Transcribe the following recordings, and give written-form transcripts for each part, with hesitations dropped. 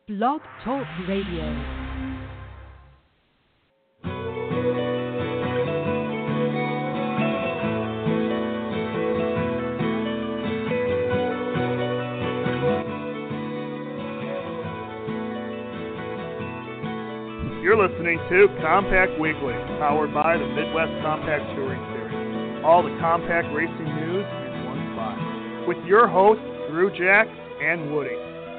Blog Talk Radio. You're listening to Compact Weekly, powered by the Midwest Compact Touring Series. All the compact racing news in one spot. With your hosts, Drew, Jack, and Woody.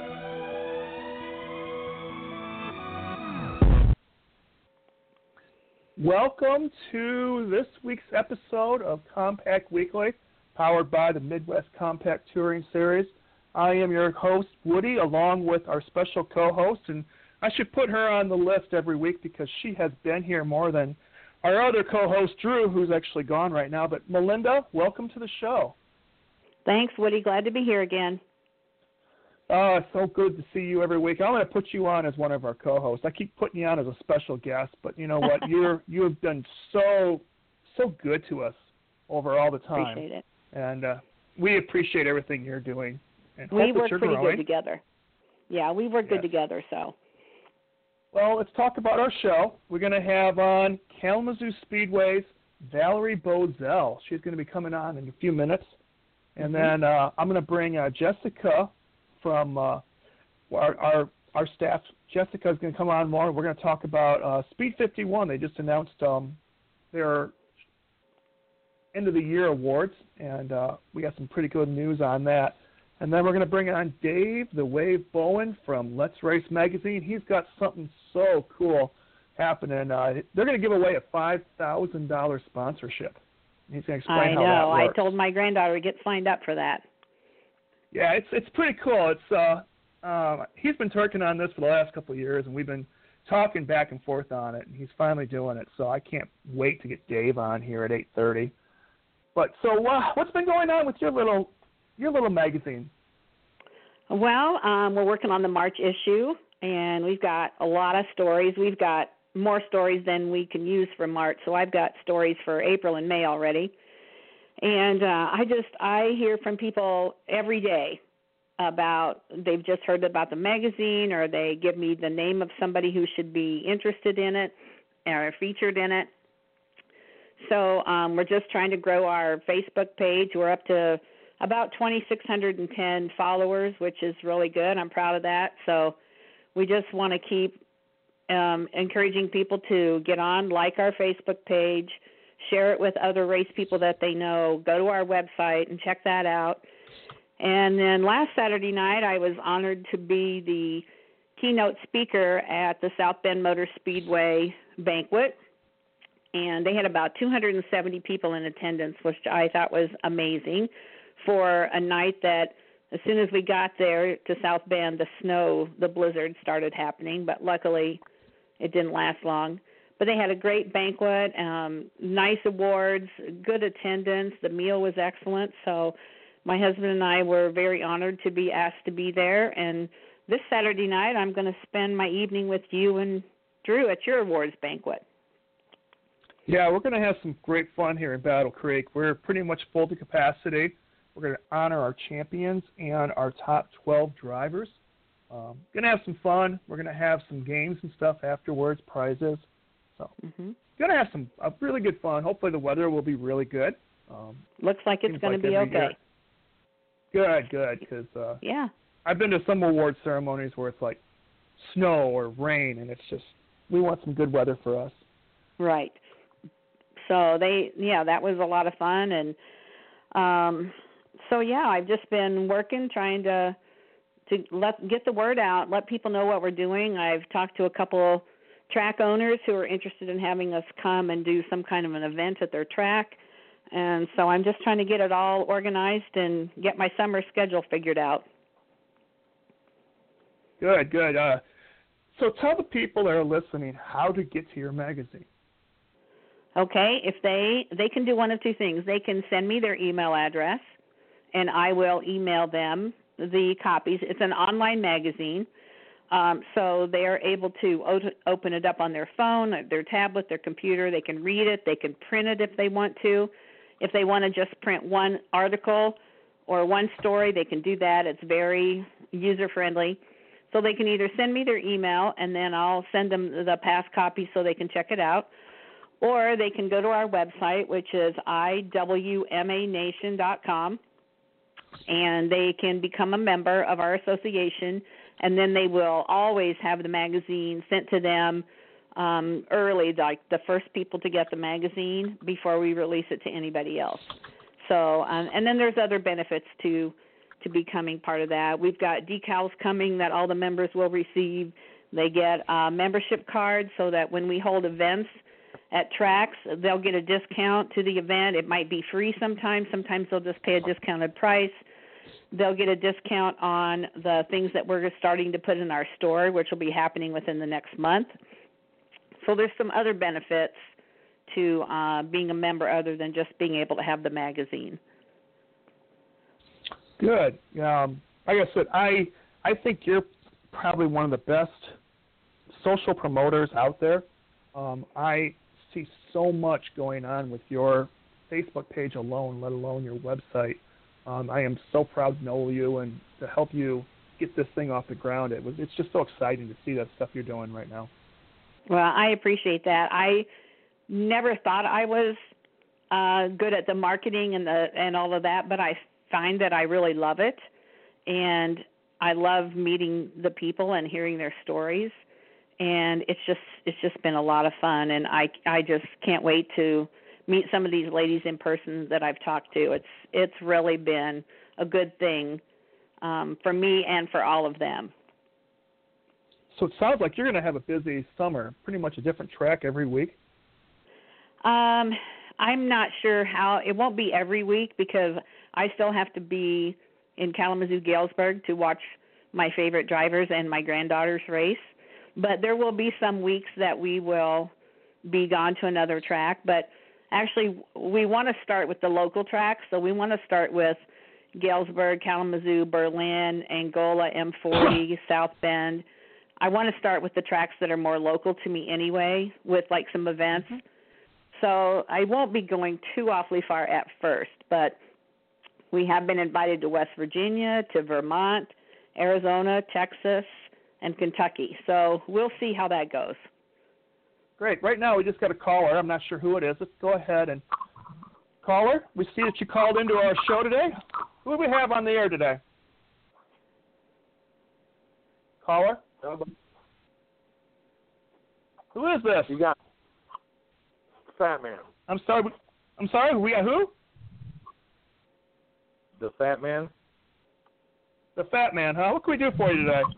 Welcome to this week's episode of Compact Weekly, powered by the Midwest Compact Touring Series. I am your host, Woody, along with our special co-host, and I should put her on the list every week because she has been here more than our other co-host, Drew, who's actually gone right now. But Melinda, welcome to the show. Thanks, Woody. Glad to be here again. It's so good to see you every week. I'm going to put you on as one of our co-hosts. I keep putting you on as a special guest, but you know what? You have been so good to us over all the time. Appreciate it. And we appreciate everything you're doing. And we work pretty growing. good together. Yeah, we work good together, so. Well, let's talk about our show. We're going to have on Kalamazoo Speedway's Valerie Bozell. She's going to be coming on in a few minutes. And then I'm going to bring Jessica from our staff. Jessica is going to come on more. We're going to talk about Speed 51. They just announced their end of the year awards, and we got some pretty good news on that. And then we're going to bring on Dave the Wave Bowen from Let's Race Magazine. He's got something so cool happening. They're going to give away a $5,000 sponsorship. He's going to explain how that works. I told my granddaughter to get signed up for that. Yeah, it's pretty cool. It's he's been working on this for the last couple of years, and we've been talking back and forth on it, and he's finally doing it. So I can't wait to get Dave on here at 8:30. But so what's been going on with your little magazine? Well, we're working on the March issue, and we've got a lot of stories. We've got more stories than we can use for March, so I've got stories for April and May already. And I hear from people every day about they've just heard about the magazine, or they give me the name of somebody who should be interested in it or featured in it. So we're just trying to grow our Facebook page. We're up to about 2,610 followers, which is really good. I'm proud of that. So we just want to keep encouraging people to get on, like our Facebook page, share it with other race people that they know, go to our website and check that out. And then last Saturday night, I was honored to be the keynote speaker at the South Bend Motor Speedway banquet. And they had about 270 people in attendance, which I thought was amazing for a night that as soon as we got there to South Bend, the blizzard started happening, but luckily it didn't last long. But they had a great banquet, nice awards, good attendance. The meal was excellent. So my husband and I were very honored to be asked to be there. And this Saturday night, I'm going to spend my evening with you and Drew at your awards banquet. Yeah, we're going to have some great fun here in Battle Creek. We're pretty much full to capacity. We're going to honor our champions and our top 12 drivers. Going to have some fun. We're going to have some games and stuff afterwards, prizes. So going to have some really good fun. Hopefully the weather will be really good. Looks like it's going to be okay. Good, because I've been to some award ceremonies where it's like snow or rain, and it's just we want some good weather for us. Right. So that was a lot of fun, and I've just been working, trying to get the word out, let people know what we're doing. I've talked to a couple track owners who are interested in having us come and do some kind of an event at their track. And so I'm just trying to get it all organized and get my summer schedule figured out. Good. So tell the people that are listening how to get to your magazine. Okay, if they can do one of two things. They can send me their email address, and I will email them the copies. It's an online magazine. So they are able to open it up on their phone, their tablet, their computer. They can read it. They can print it if they want to. If they want to just print one article or one story, they can do that. It's very user-friendly. So they can either send me their email, and then I'll send them the past copy so they can check it out, or they can go to our website, which is iwmanation.com, and they can become a member of our association, and then they will always have the magazine sent to them early, like the first people to get the magazine before we release it to anybody else. So, and then there's other benefits to becoming part of that. We've got decals coming that all the members will receive. They get a membership cards so that when we hold events at tracks, they'll get a discount to the event. It might be free sometimes. Sometimes they'll just pay a discounted price. They'll get a discount on the things that we're starting to put in our store, which will be happening within the next month. So there's some other benefits to being a member other than just being able to have the magazine. Good. Like I said, I think you're probably one of the best social promoters out there. I see so much going on with your Facebook page alone, let alone your website. I am so proud to know you and to help you get this thing off the ground. It's just so exciting to see that stuff you're doing right now. Well, I appreciate that. I never thought I was good at the marketing and all of that, but I find that I really love it, and I love meeting the people and hearing their stories, and it's just been a lot of fun, and I just can't wait to meet some of these ladies in person that I've talked to. It's really been a good thing for me and for all of them. So it sounds like you're going to have a busy summer, pretty much a different track every week. I'm not sure how. It won't be every week because I still have to be in Kalamazoo, Galesburg to watch my favorite drivers and my granddaughter's race. But there will be some weeks that we will be gone to another track. But actually, we want to start with the local tracks. So we want to start with Galesburg, Kalamazoo, Berlin, Angola, M40, South Bend. I want to start with the tracks that are more local to me anyway, with like some events. Mm-hmm. So I won't be going too awfully far at first, but we have been invited to West Virginia, to Vermont, Arizona, Texas, and Kentucky. So we'll see how that goes. Great. Right now we just got a caller. I'm not sure who it is. Let's go ahead and caller. We see that you called into our show today. Who do we have on the air today? Caller? Who is this? You got Fat Man. I'm sorry. We got who? The Fat Man. The Fat Man, huh? What can we do for you today?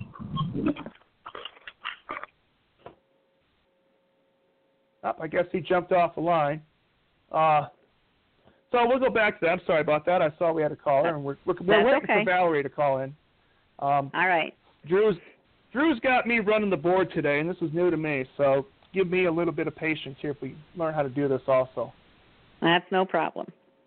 Oh, I guess he jumped off the line. So we'll go back to that. I'm sorry about that. I saw we had a caller, and we're waiting for Valerie to call in. All right. Drew's got me running the board today, and this is new to me, so give me a little bit of patience here if we learn how to do this also. That's no problem.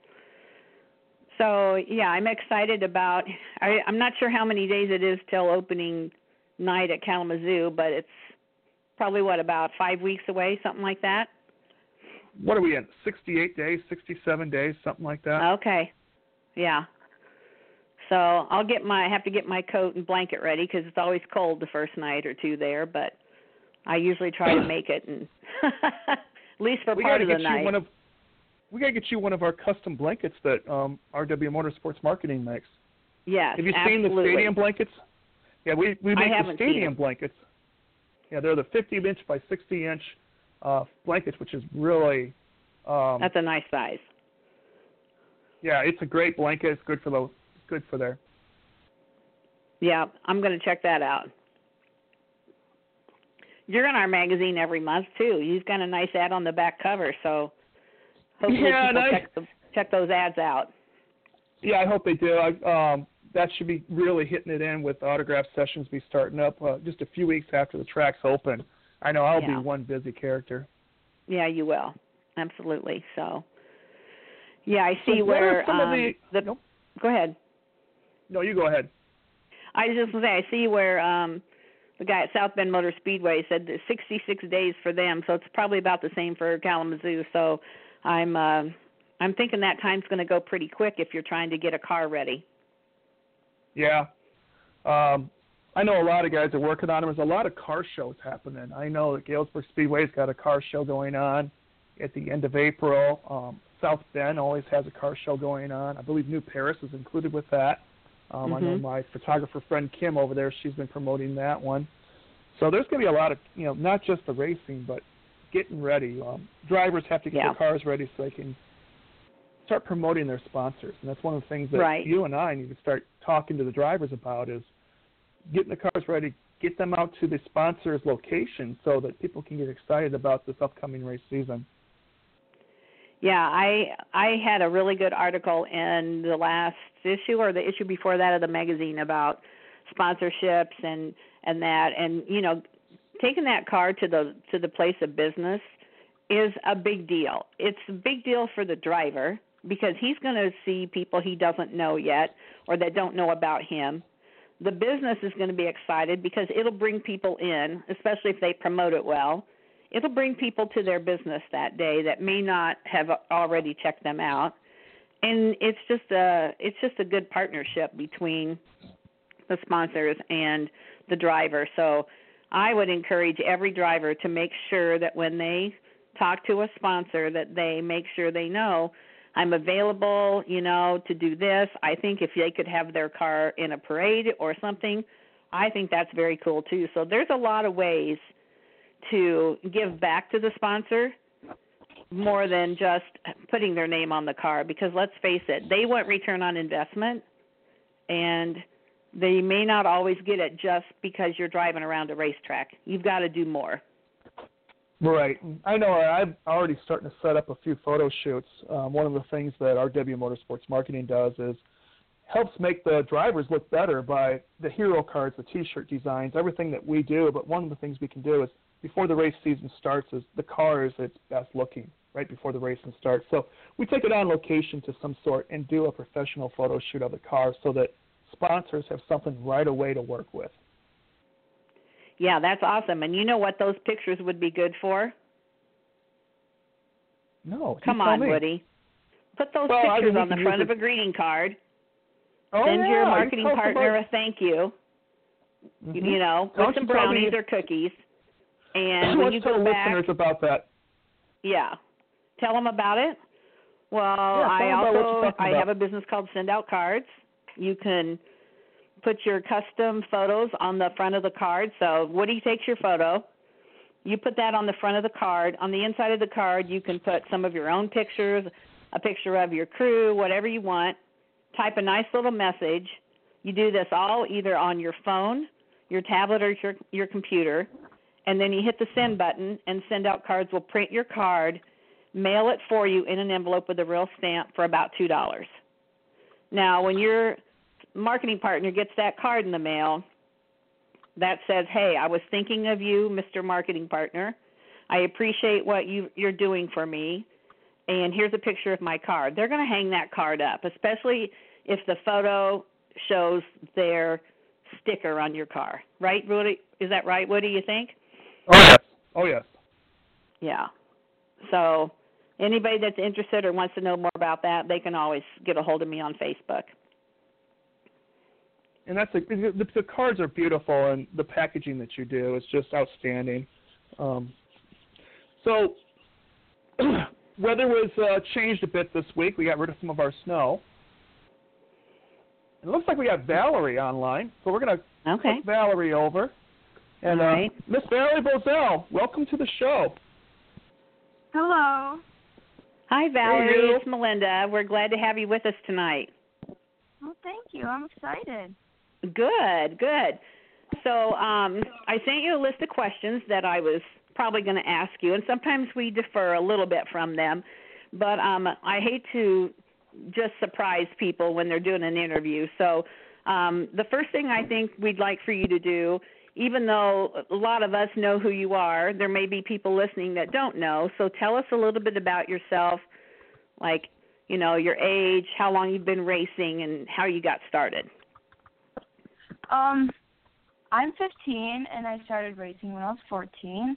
So, yeah, I'm excited about I'm not sure how many days it is till opening night at Kalamazoo, but it's probably, about 5 weeks away, something like that? What are we in, 68 days, 67 days, something like that? Okay, yeah. So I have to get my coat and blanket ready because it's always cold the first night or two there, but I usually try to make it, and at least for part of the night. We got to get you one of our custom blankets that RW Motorsports Marketing makes. Yes, have you absolutely. seen the stadium blankets? Yeah, we make the stadium blankets. Yeah, they're the 50-inch by 60-inch blankets, which is really... that's a nice size. Yeah, it's a great blanket. It's good for there. Yeah, I'm going to check that out. You're in our magazine every month, too. You've got a nice ad on the back cover, so hopefully people check those ads out. Yeah, I hope they do. That should be really hitting it in with autograph sessions be starting up just a few weeks after the tracks open. I know I'll be one busy character. Yeah, you will. Absolutely. So, yeah, I see so where Nope. Go ahead. No, you go ahead. I was just going to say, I see where the guy at South Bend Motor Speedway said there's 66 days for them, so it's probably about the same for Kalamazoo. So I'm thinking that time's going to go pretty quick if you're trying to get a car ready. Yeah. I know a lot of guys are working on them. There's a lot of car shows happening. I know that Galesburg Speedway's got a car show going on at the end of April. South Bend always has a car show going on. I believe New Paris is included with that. I know my photographer friend Kim over there, she's been promoting that one. So there's going to be a lot of, not just the racing, but getting ready. Drivers have to get their cars ready so they can start promoting their sponsors. And that's one of the things that you and I need to start talking to the drivers about is getting the cars ready, get them out to the sponsors' location so that people can get excited about this upcoming race season. Yeah, I had a really good article in the last issue or the issue before that of the magazine about sponsorships and that, and taking that car to the place of business is a big deal. It's a big deal for the driver because he's going to see people he doesn't know yet or that don't know about him. The business is going to be excited because it'll bring people in, especially if they promote it well. It'll bring people to their business that day that may not have already checked them out. And it's just a good partnership between the sponsors and the driver. So I would encourage every driver to make sure that when they talk to a sponsor that they make sure they know I'm available, to do this. I think if they could have their car in a parade or something, I think that's very cool too. So there's a lot of ways to give back to the sponsor more than just putting their name on the car because let's face it, they want return on investment and they may not always get it just because you're driving around a racetrack. You've got to do more. Right. I know I'm already starting to set up a few photo shoots. One of the things that RW Motorsports Marketing does is helps make the drivers look better by the hero cards, the T-shirt designs, everything that we do. But one of the things we can do is before the race season starts is the car is its best looking right before the racing starts. So we take it on location to some sort and do a professional photo shoot of the car so that sponsors have something right away to work with. Yeah, that's awesome. And you know what those pictures would be good for? No. Come on, Woody. Put those pictures on the front of a greeting card. Send your marketing partner a thank you. With some brownies or cookies. And when you go back, listeners about that. Yeah. Tell them about it. Well, I have a business called Send Out Cards. You can put your custom photos on the front of the card. So Woody takes your photo. You put that on the front of the card. On the inside of the card, you can put some of your own pictures, a picture of your crew, whatever you want. Type a nice little message. You do this all either on your phone, your tablet, or your computer. And then you hit the send button, and Send Out Cards will print your card, mail it for you in an envelope with a real stamp for about $2. Now, when your marketing partner gets that card in the mail that says, hey, I was thinking of you, Mr. Marketing Partner. I appreciate what you're doing for me, and here's a picture of my card. They're going to hang that card up, especially if the photo shows their sticker on your car. Right, Woody? Is that right, Woody, you think? Oh, yes. Yeah. So anybody that's interested or wants to know more about that, they can always get a hold of me on Facebook. And the cards are beautiful, and the packaging that you do is just outstanding. So weather was changed a bit this week. We got rid of some of our snow. It looks like we got Valerie online, so we're going to put Valerie over. And Miss Valerie Bozell, welcome to the show. Hello. Hi, Valerie. It's Melinda. We're glad to have you with us tonight. Well, thank you. I'm excited. Good. So I sent you a list of questions that I was probably going to ask you, and sometimes we defer a little bit from them, but I hate to just surprise people when they're doing an interview. So the first thing I think we'd like for you to do, even though a lot of us know who you are, there may be people listening that don't know, so tell us a little bit about yourself, like, your age, how long you've been racing, and how you got started. I'm 15, and I started racing when I was 14.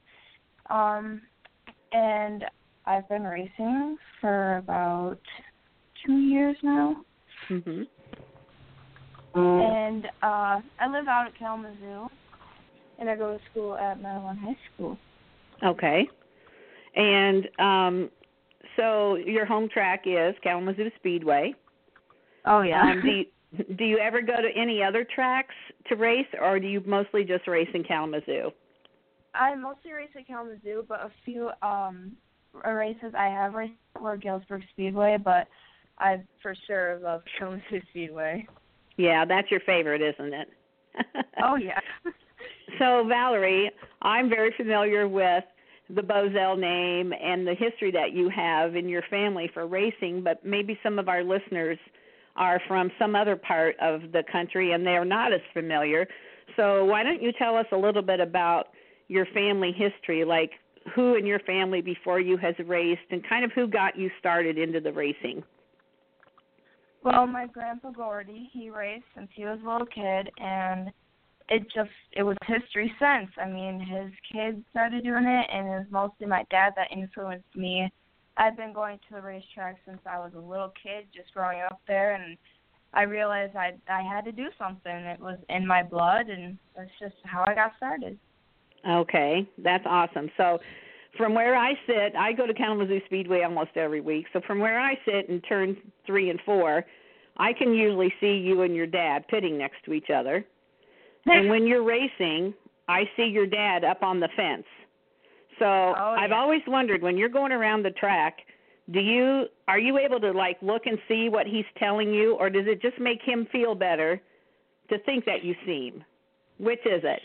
And I've been racing for about 2 years now. Mm-hmm. And I live out at Kalamazoo, and I go to school at Madeline High School. Okay. And so your home track is Kalamazoo Speedway. Oh, yeah. Do you ever go to any other tracks to race, or do you mostly just race in Kalamazoo? I mostly race at Kalamazoo, but a few races I have raced were Galesburg Speedway, but I for sure love Kalamazoo Speedway. Yeah, that's your favorite, isn't it? Oh, yeah. So, Valerie, I'm very familiar with the Bozell name and the history that you have in your family for racing, but maybe some of our listeners are from some other part of the country and they're not as familiar. So why don't you tell us a little bit about your family history, like who in your family before you has raced and kind of who got you started into the racing? Well, my grandpa Gordy, he raced since he was a little kid, and it was history since. I mean, his kids started doing it, and it was mostly my dad that influenced me. I've been going to the racetrack since I was a little kid, just growing up there, and I realized I had to do something. It was in my blood, and that's just how I got started. Okay, that's awesome. So from where I sit, I go to Kalamazoo Speedway almost every week. So from where I sit in turns 3 and 4, I can usually see you and your dad pitting next to each other. And when you're racing, I see your dad up on the fence. So I've always wondered, when you're going around the track, are you able to like look and see what he's telling you, or does it just make him feel better to think that you see him? Which is it?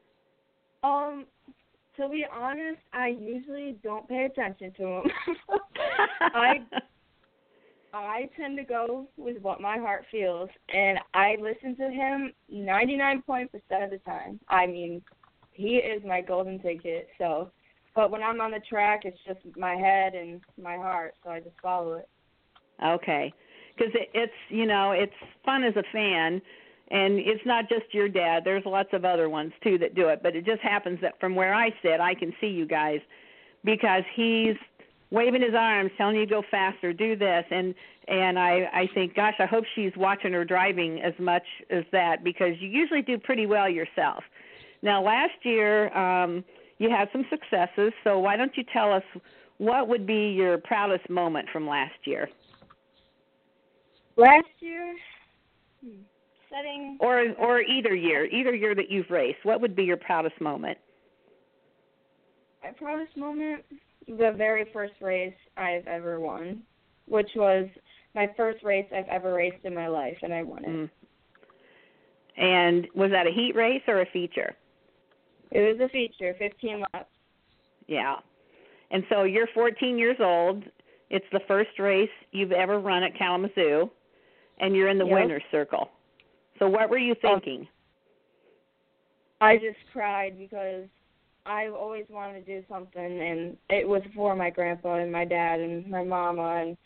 To be honest, I usually don't pay attention to him. I tend to go with what my heart feels, and I listen to him 99% of the time. I mean, he is my golden ticket. So, but when I'm on the track, it's just my head and my heart, so I just follow it. Okay, because it's fun as a fan, and it's not just your dad. There's lots of other ones too that do it, but it just happens that from where I sit, I can see you guys because he's waving his arms, telling you to go faster, do this, and I think, gosh, I hope she's watching her driving as much as that, because you usually do pretty well yourself. Now, last year you had some successes, so why don't you tell us what would be your proudest moment from last year? Last year, setting or either year that you've raced, what would be your proudest moment? My proudest moment, the very first race I've ever won, which was my first race I've ever raced in my life, and I won it. And was that a heat race or a feature? It was a feature, 15 laps. Yeah. And so you're 14 years old. It's the first race you've ever run at Kalamazoo, and you're in the winner's circle. So what were you thinking? I just cried because I always wanted to do something, and it was for my grandpa and my dad and my mama, and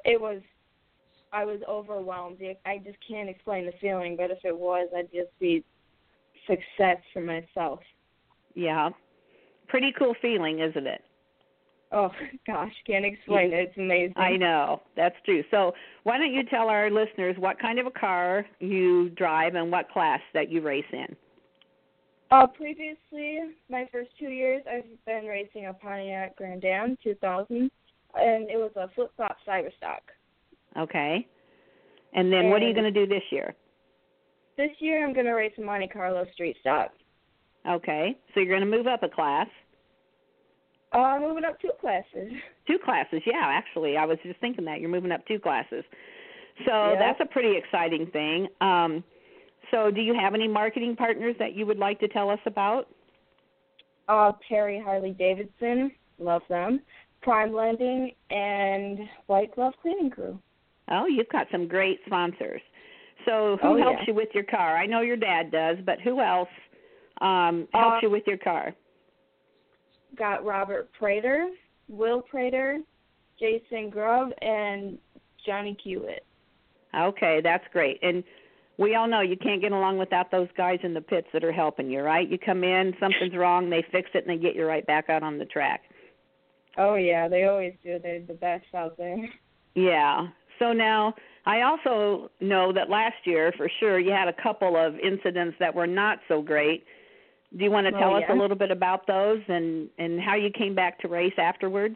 I was overwhelmed. I just can't explain the feeling, but if it was, I'd just be success for myself. Yeah. Pretty cool feeling, isn't it? Oh, gosh, can't explain it. It's amazing. I know. That's true. So why don't you tell our listeners what kind of a car you drive and what class that you race in? Previously, my first 2 years, I've been racing a Pontiac Grand Am 2000, and it was a flip-flop Cyberstock. Okay. And then what are you going to do this year? This year, I'm going to race a Monte Carlo Street Stock. Okay. So you're going to move up a class? I'm moving up 2 classes. 2 classes, yeah, actually. I was just thinking that. You're moving up 2 classes. So that's a pretty exciting thing. So do you have any marketing partners that you would like to tell us about? Perry Harley-Davidson, love them. Prime Lending, and White Glove Cleaning Crew. Oh, you've got some great sponsors. So who helps you with your car? I know your dad does, but who else helps you with your car? Got Robert Prater, Will Prater, Jason Grubb, and Johnny Hewitt. Okay, that's great. And we all know you can't get along without those guys in the pits that are helping you, right? You come in, something's wrong, they fix it, and they get you right back out on the track. Oh, yeah, they always do. They're the best out there. Yeah. So now I also know that last year, for sure, you had a couple of incidents that were not so great. Do you want to tell us a little bit about those and how you came back to race afterwards?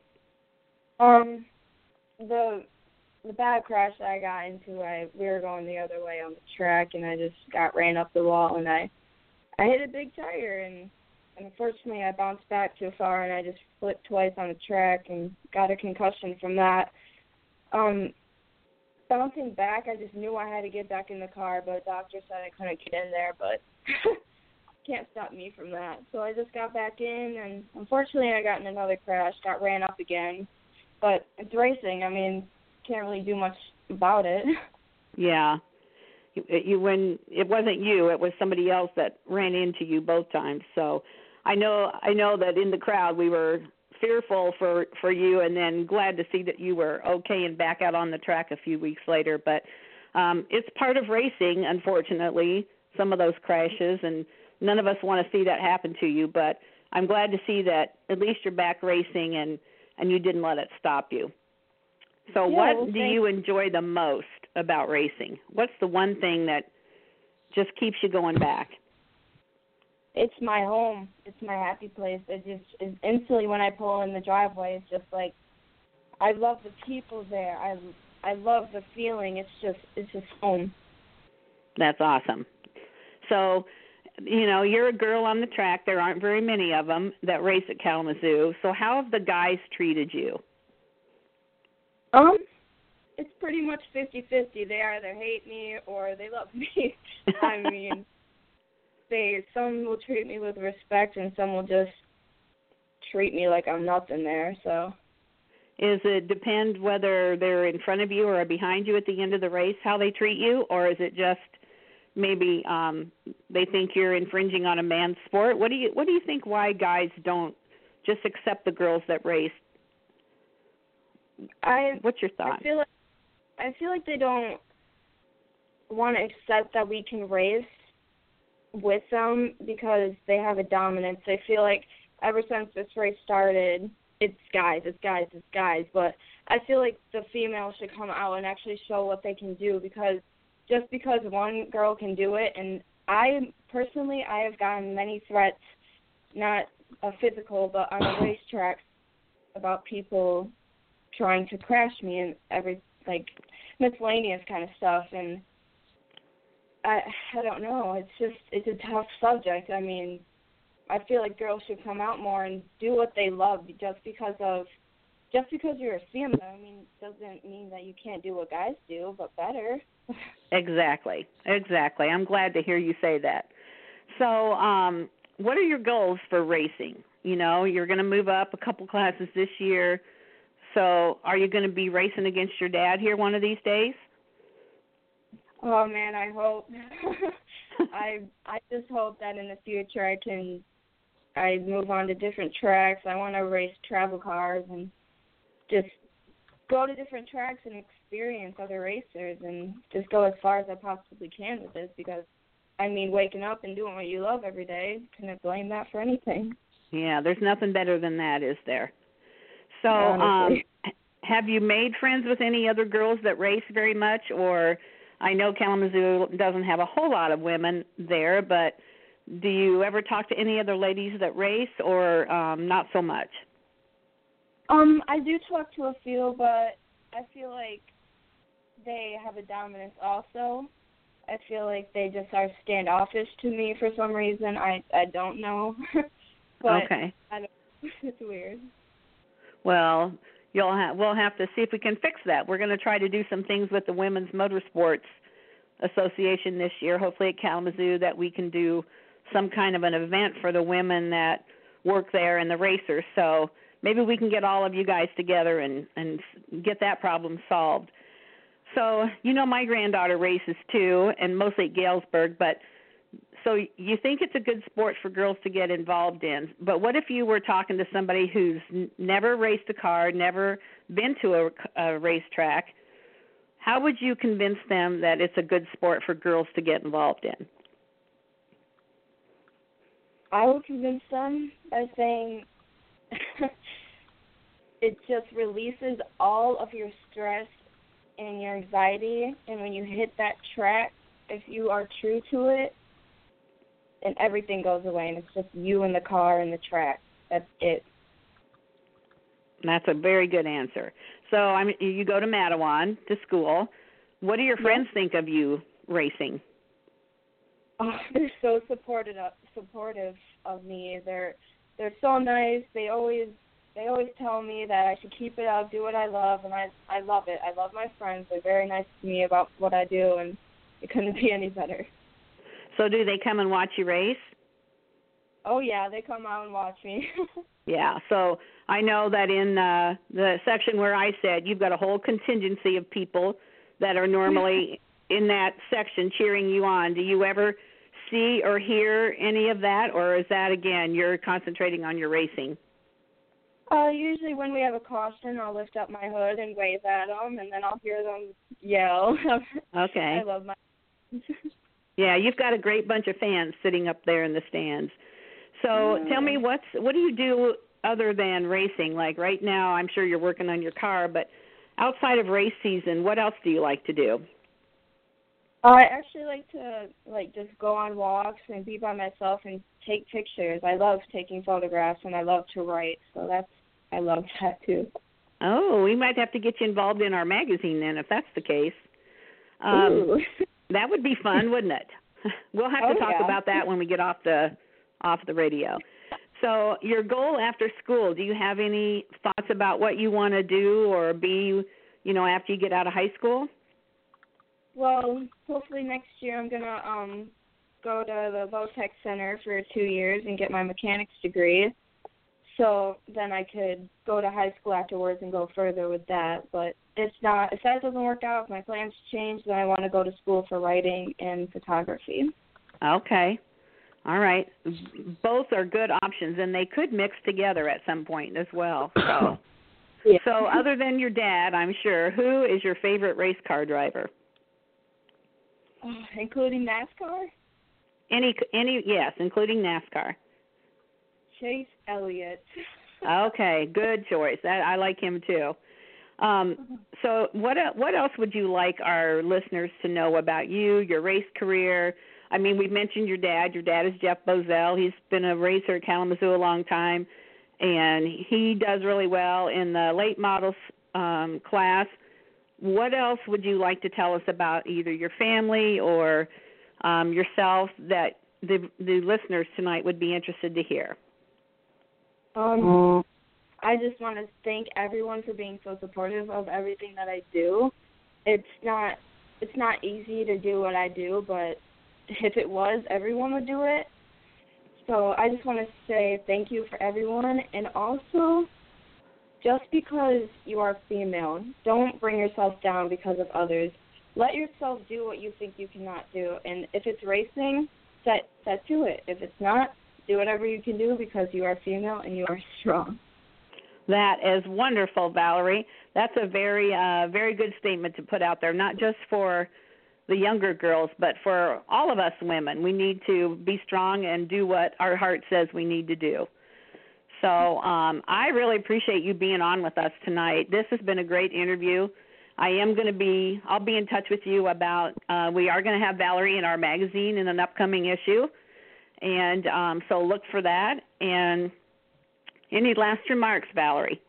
The bad crash that I got into, we were going the other way on the track, and I just ran up the wall, and I hit a big tire, and unfortunately I bounced back too far, and I just flipped twice on the track and got a concussion from that. Bouncing back, I just knew I had to get back in the car, but the doctor said I couldn't get in there, but can't stop me from that. So I just got back in, and unfortunately I got in another crash, got ran up again. But it's racing. I mean, can't really do much about it. Yeah. When it wasn't you, it was somebody else that ran into you both times. So I know that in the crowd we were fearful for you, and then glad to see that you were okay and back out on the track a few weeks later. But it's part of racing, unfortunately, some of those crashes, and none of us want to see that happen to you. But I'm glad to see that at least you're back racing and you didn't let it stop you. So what do you enjoy the most about racing? What's the one thing that just keeps you going back? It's my home. It's my happy place. It's instantly when I pull in the driveway, it's just like, I love the people there. I love the feeling. It's just home. That's awesome. So, you're a girl on the track. There aren't very many of them that race at Kalamazoo. So how have the guys treated you? It's pretty much 50-50. They either hate me or they love me. I mean, some will treat me with respect and some will just treat me like I'm nothing there. So, Is it depend whether they're in front of you or behind you at the end of the race, how they treat you, or is it just maybe they think you're infringing on a man's sport? What do you think why guys don't just accept the girls that race? What's your thought? I feel like they don't want to accept that we can race with them because they have a dominance. They feel like ever since this race started, it's guys. But I feel like the females should come out and actually show what they can do, because just because one girl can do it, and I have gotten many threats, not physical, but on the racetrack, about people trying to crash me and miscellaneous kind of stuff, and I don't know. It's a tough subject. I mean, I feel like girls should come out more and do what they love. Just because you're a female, I mean, doesn't mean that you can't do what guys do, but better. Exactly. I'm glad to hear you say that. So, what are your goals for racing? You're going to move up a couple classes this year. So, are you going to be racing against your dad here one of these days? Oh man, I hope. I just hope that in the future I move on to different tracks. I want to race travel cars and just go to different tracks and experience other racers and just go as far as I possibly can with this, because, I mean, waking up and doing what you love every day, couldn't blame that for anything. Yeah, there's nothing better than that, is there? So, have you made friends with any other girls that race very much? Or I know Kalamazoo doesn't have a whole lot of women there, but do you ever talk to any other ladies that race, or not so much? I do talk to a few, but I feel like they have a dominance also. I feel like they just are standoffish to me for some reason. I don't know. But okay. It's weird. Well, we'll have to see if we can fix that. We're going to try to do some things with the Women's Motorsports Association this year, hopefully at Kalamazoo, that we can do some kind of an event for the women that work there and the racers. So maybe we can get all of you guys together and get that problem solved. So, my granddaughter races too, and mostly at Galesburg, but so you think it's a good sport for girls to get involved in, but what if you were talking to somebody who's never raced a car, never been to a racetrack? How would you convince them that it's a good sport for girls to get involved in? I would convince them by saying it just releases all of your stress and your anxiety, and when you hit that track, if you are true to it, then everything goes away, and it's just you and the car and the track. That's it. That's a very good answer. So you go to Mattawan to school. What do your friends think of you racing? Oh, they're so supportive of me. They're so nice. They always tell me that I should keep it up, do what I love, and I love it. I love my friends. They're very nice to me about what I do, and it couldn't be any better. So do they come and watch you race? Oh, yeah, they come out and watch me. Yeah, so I know that in the section where I said you've got a whole contingency of people that are normally in that section cheering you on. Do you ever see or hear any of that, or is that, again, you're concentrating on your racing? Usually when we have a caution, I'll lift up my hood and wave at them, and then I'll hear them yell. Okay. I love my Yeah, you've got a great bunch of fans sitting up there in the stands. So tell me, what do you do other than racing? Like right now, I'm sure you're working on your car, but outside of race season, what else do you like to do? I actually like to just go on walks and be by myself and take pictures. I love taking photographs, and I love to write, so I love that too. Oh, we might have to get you involved in our magazine then, if that's the case. Ooh. That would be fun, wouldn't it? We'll have to talk about that when we get off the radio. So your goal after school, do you have any thoughts about what you want to do or be, after you get out of high school? Well, hopefully next year I'm going to go to the Votech Center for 2 years and get my mechanics degree. So then I could go to high school afterwards and go further with that. But if that doesn't work out, if my plans change, then I want to go to school for writing and photography. Okay. All right. Both are good options, and they could mix together at some point as well. So, Yeah. So other than your dad, I'm sure, who is your favorite race car driver? Including NASCAR? Yes, including NASCAR. Chase Elliott. Okay, good choice. I like him too. So what else would you like our listeners to know about you, your race career? I mean, we mentioned your dad. Your dad is Jeff Bozell. He's been a racer at Kalamazoo a long time, and he does really well in the late models class. What else would you like to tell us about either your family or yourself that the listeners tonight would be interested to hear? I just want to thank everyone for being so supportive of everything that I do. It's not easy to do what I do, but if it was, everyone would do it. So I just want to say thank you for everyone, and also just because you are female, don't bring yourself down because of others. Let yourself do what you think you cannot do, and if it's racing, set to it. If it's not, do whatever you can do because you are female and you are strong. That is wonderful, Valerie. That's a very, very good statement to put out there, not just for the younger girls, but for all of us women. We need to be strong and do what our heart says we need to do. So I really appreciate you being on with us tonight. This has been a great interview. I'll be in touch with you about, we are going to have Valerie in our magazine in an upcoming issue. And so look for that. And any last remarks, Valerie?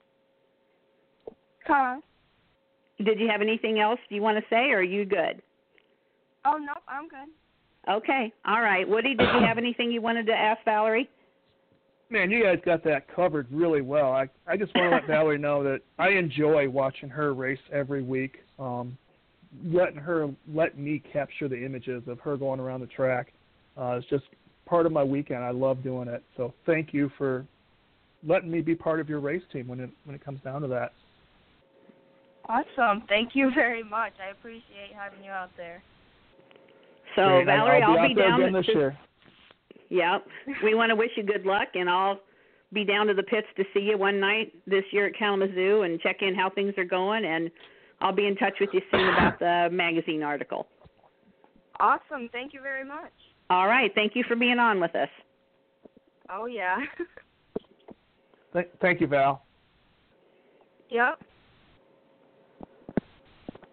Did you have anything else you want to say, or are you good? Oh, no, I'm good. Okay. All right. Woody, did you have anything you wanted to ask Valerie? Man, you guys got that covered really well. I just want to let Valerie know that I enjoy watching her race every week, let me capture the images of her going around the track. It's just part of my weekend. I love doing it. So thank you for letting me be part of your race team when it comes down to that. Awesome. Thank you very much. I appreciate having you out there. So, Great. Valerie, I'll be down again this year. Yep. We want to wish you good luck, and I'll be down to the pits to see you one night this year at Kalamazoo and check in how things are going, and I'll be in touch with you soon about the magazine article. Awesome. Thank you very much. All right. Thank you for being on with us. Oh, yeah. Thank you, Val. Yep.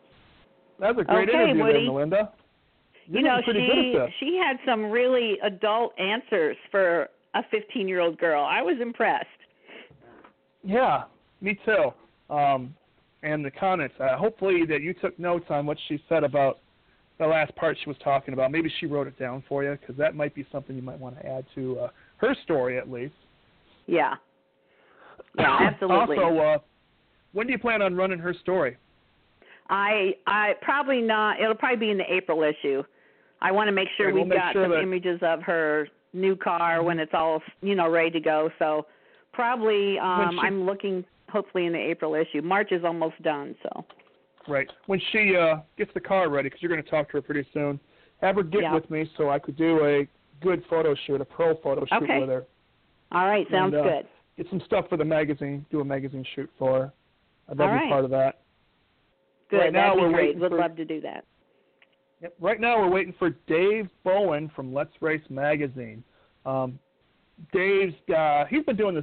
That was a great Okay, interview Woody. there, Melinda. You know, pretty good at this. she had some really adult answers for a 15-year-old girl. I was impressed. Yeah, me too. And the comments. Hopefully that you took notes on what she said about the last part she was talking about. Maybe she wrote it down for you, because that might be something you might want to add to her story at least. Yeah. Yeah, absolutely. Also, when do you plan on running her story? I probably not. It'll probably be in the April issue. I want to make sure we've got some images of her new car when it's all, ready to go. So probably I'm looking hopefully in the April issue. March is almost done, so. Right. When she gets the car ready, because you're going to talk to her pretty soon, have her get with me so I could do a good photo shoot, a pro photo shoot with her. All right, sounds good. Get some stuff for the magazine, do a magazine shoot for her. I'd love to be part of that. Good, right now, that'd be great. We'd love to do that. Yep. Right now we're waiting for Dave Bowen from Let's Race Magazine. Dave's he's been doing this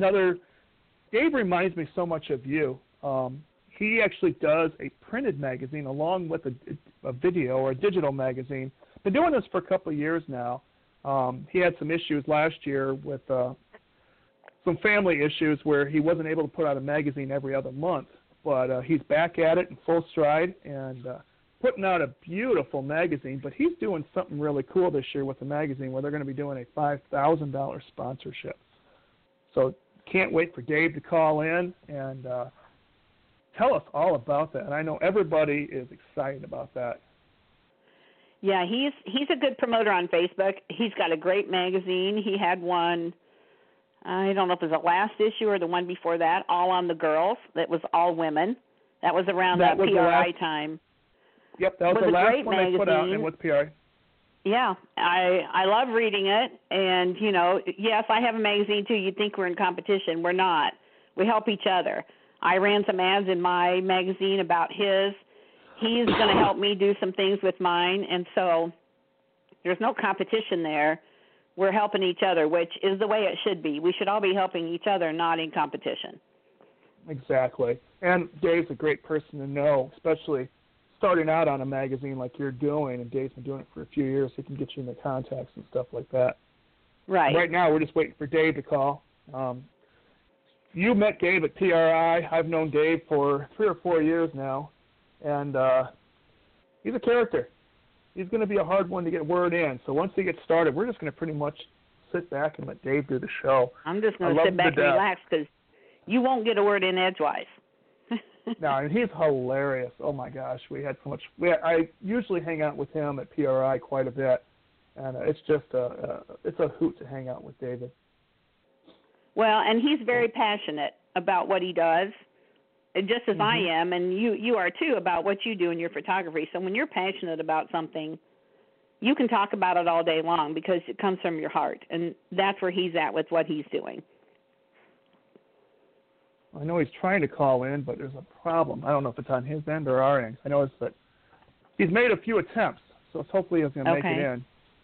Dave reminds me so much of you. He actually does a printed magazine along with a video or a digital magazine. Been doing this for a couple of years now. He had some issues last year with some family issues where he wasn't able to put out a magazine every other month. But he's back at it in full stride and putting out a beautiful magazine. But he's doing something really cool this year with the magazine where they're going to be doing a $5,000 sponsorship. So can't wait for Dave to call in and tell us all about that. And I know everybody is excited about that. Yeah, he's a good promoter on Facebook. He's got a great magazine. He had one, I don't know if it was the last issue or the one before that, all on the girls. That was all women. That was around that PRI time. Yep, that was the last one they put out, and with PRI. Yeah, I love reading it. And, yes, I have a magazine too. You'd think we're in competition. We're not. We help each other. I ran some ads in my magazine about his. He's going to help me do some things with mine. And so there's no competition there. We're helping each other, which is the way it should be. We should all be helping each other, not in competition. Exactly. And Dave's a great person to know, especially starting out on a magazine like you're doing, and Dave's been doing it for a few years. He can get you into contacts and stuff like that. Right. Right now, we're just waiting for Dave to call. You met Dave at PRI. I've known Dave for 3 or 4 years now, and he's a character. He's going to be a hard one to get word in. So once he gets started, we're just going to pretty much sit back and let Dave do the show. I'm just going to sit back and relax because you won't get a word in edgewise. No, and he's hilarious. Oh my gosh, we had so much. I usually hang out with him at PRI quite a bit, and it's just it's a hoot to hang out with David. Well, and he's very passionate about what he does, just as I am, and you are too, about what you do in your photography. So when you're passionate about something, you can talk about it all day long because it comes from your heart, and that's where he's at with what he's doing. I know he's trying to call in, but there's a problem. I don't know if it's on his end or our end. I know it's that he's made a few attempts, so hopefully he's going to make it in.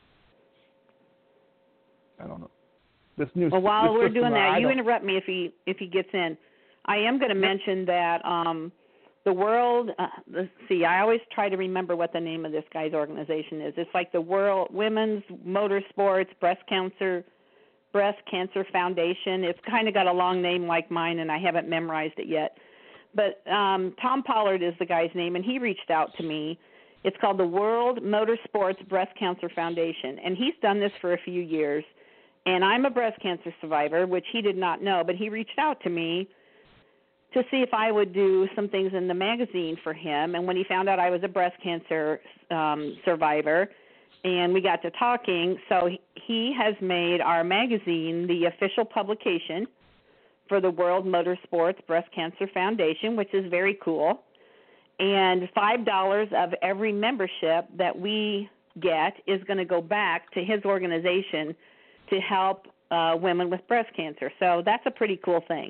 I don't know. Well, while we're doing that, you interrupt me if he gets in. I am going to mention that the world. Let's see. I always try to remember what the name of this guy's organization is. It's like the World Women's Motorsports Breast Cancer Foundation. It's kind of got a long name like mine, and I haven't memorized it yet. But Tom Pollard is the guy's name, and he reached out to me. It's called the World Motorsports Breast Cancer Foundation, and he's done this for a few years. And I'm a breast cancer survivor, which he did not know, but he reached out to me to see if I would do some things in the magazine for him. And when he found out I was a breast cancer survivor, and we got to talking, so he has made our magazine the official publication for the World Motorsports Breast Cancer Foundation, which is very cool. And $5 of every membership that we get is going to go back to his organization to help women with breast cancer. So that's a pretty cool thing.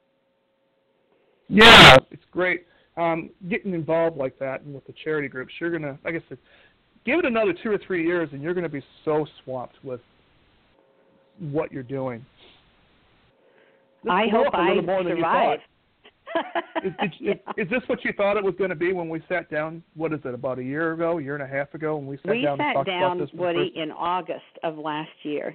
Yeah, it's great. Getting involved like that and with the charity groups, you're going to, like I said, give it another 2 or 3 years and you're going to be so swamped with what you're doing. I hope I survive. Is this what you thought it was going to be when we sat down? What is it, about a year and a half ago, when we sat down and talked about this? Woody, in August of last year.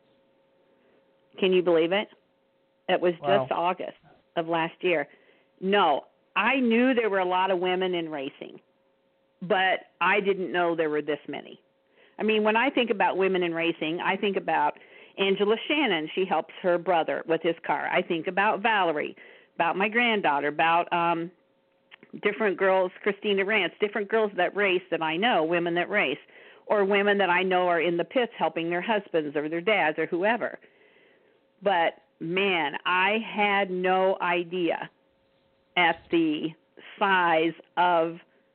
Can you believe it? It was just August of last year. No, I knew there were a lot of women in racing, but I didn't know there were this many. I mean, when I think about women in racing, I think about Angela Shannon. She helps her brother with his car. I think about Valerie, about my granddaughter, about different girls, Christina Rance, different girls that race that I know, women that race, or women that I know are in the pits helping their husbands or their dads or whoever. But, man, I had no idea at the size of,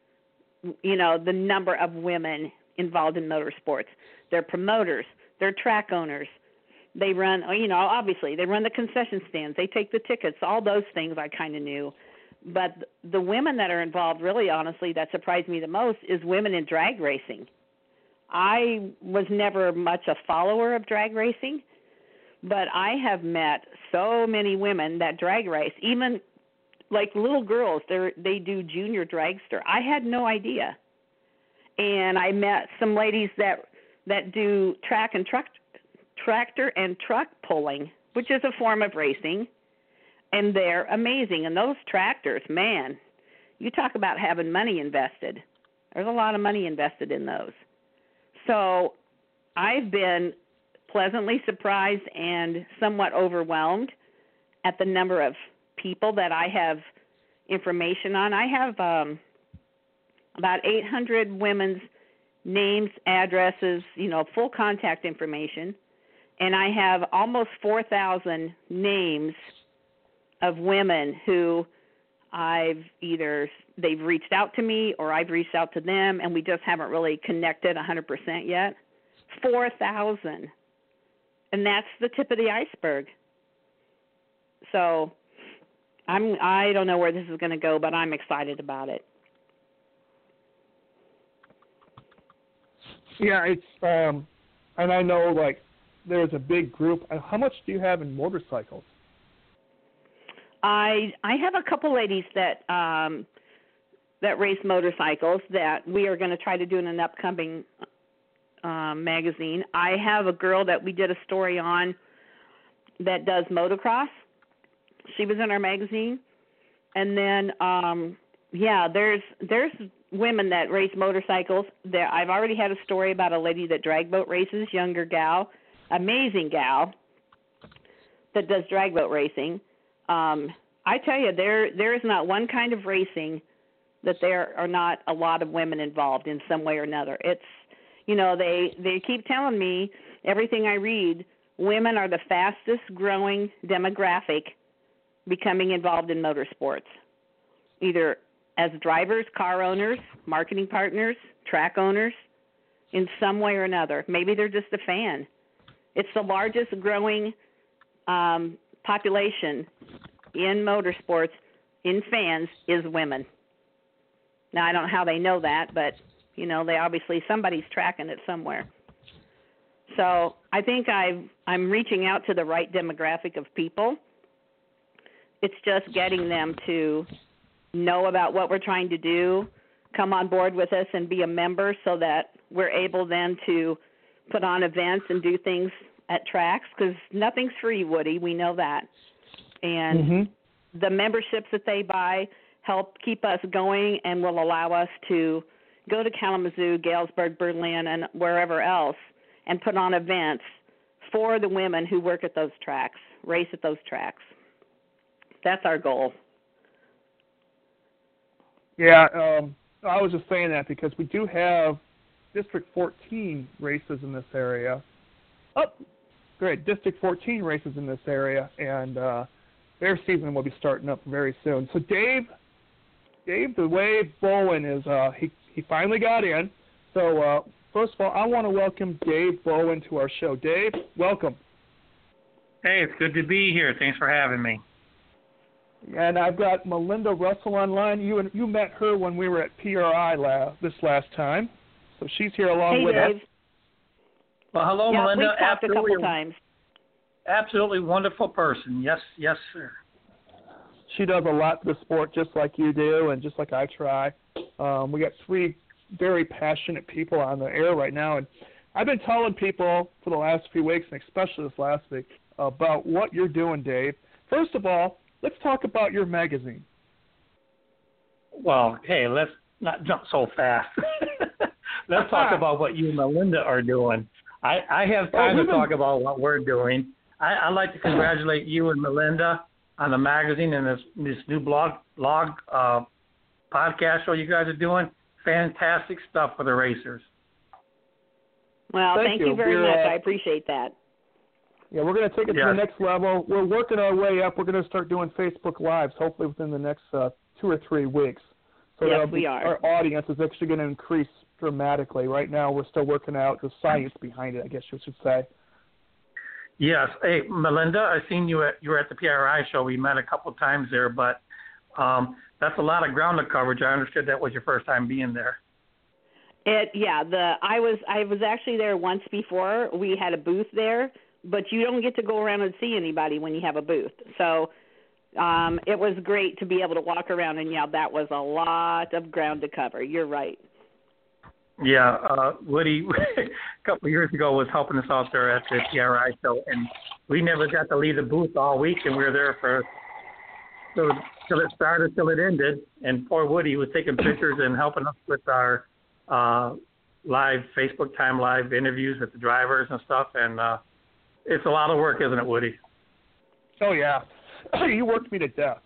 the number of women involved in motorsports. They're promoters. They're track owners. They run, obviously, they run the concession stands. They take the tickets. All those things I kind of knew. But the women that are involved, really, honestly, that surprised me the most is women in drag racing. I was never much a follower of drag racing, but I have met so many women that drag race, even like little girls. They do junior dragster. I had no idea. And I met some ladies that do tractor and truck pulling, which is a form of racing, and they're amazing. And those tractors, man, you talk about having money invested. There's a lot of money invested in those. So I've been pleasantly surprised and somewhat overwhelmed at the number of people that I have information on. I have about 800 women's names, addresses, full contact information, and I have almost 4,000 names of women who they've reached out to me or I've reached out to them, and we just haven't really connected 100% yet. 4,000. And that's the tip of the iceberg. So I don't know where this is going to go, but I'm excited about it. Yeah, it's and I know there's a big group. How much do you have in motorcycles? I have a couple ladies that race motorcycles that we are going to try to do in an upcoming magazine. I have a girl that we did a story on that does motocross. She was in our magazine. And then there's women that race motorcycles. I've already had a story about a lady that drag boat races, younger gal, amazing gal that does drag boat racing. I tell you, there is not one kind of racing that there are not a lot of women involved in some way or another. It's, they keep telling me everything I read, women are the fastest growing demographic becoming involved in motorsports, either as drivers, car owners, marketing partners, track owners, in some way or another. Maybe they're just a fan. It's the largest growing population in motorsports, in fans, is women. Now, I don't know how they know that, but, they obviously, somebody's tracking it somewhere. So I think I'm reaching out to the right demographic of people. It's just getting them to know about what we're trying to do, come on board with us and be a member so that we're able then to put on events and do things at tracks, because nothing's free, Woody. We know that. And the memberships that they buy help keep us going and will allow us to go to Kalamazoo, Galesburg, Berlin, and wherever else and put on events for the women who work at those tracks, race at those tracks. That's our goal. Yeah, I was just saying that because we do have District 14 races in this area. Oh, great. District 14 races in this area, and their season will be starting up very soon. So Dave the Wave Bowen is he finally got in. So first of all, I want to welcome Dave Bowen to our show. Dave, welcome. Hey, it's good to be here. Thanks for having me. And I've got Melinda Russell online. You met her when we were at PRI this last time, so she's here along with Dave. us. Well, hello, Melinda. We've talked a couple times. Absolutely wonderful person. Yes, sir. She does a lot for the sport just like you do and just like I try. We got 3 very passionate people on the air right now, and I've been telling people for the last few weeks, and especially this last week, about what you're doing, Dave. First of all, let's talk about your magazine. Well, hey, let's not jump so fast. Let's talk about what you and Melinda are doing. I have time to talk about what we're doing. I'd like to congratulate you and Melinda on the magazine and this new blog podcast show you guys are doing. Fantastic stuff for the racers. Well, thank you very much. I appreciate that. Yeah, we're going to take it to the next level. We're working our way up. We're going to start doing Facebook Lives, hopefully within the next 2 or 3 weeks. So yes, we are. Our audience is actually going to increase dramatically. Right now, we're still working out the science behind it, I guess you should say. Yes. Hey, Melinda, I seen you were at the PRI show. We met a couple of times there, but that's a lot of ground coverage. I understood that was your first time being there. I was actually there once before. We had a booth there, but you don't get to go around and see anybody when you have a booth. So it was great to be able to walk around, and that was a lot of ground to cover. You're right. Yeah, Woody, a couple of years ago, was helping us out there at the PRI show, and we never got to leave the booth all week, and we were there till it started, till it ended. And poor Woody was taking pictures and helping us with our live Facebook Time Live interviews with the drivers and stuff. And it's a lot of work, isn't it, Woody? Oh, yeah. You worked me to death.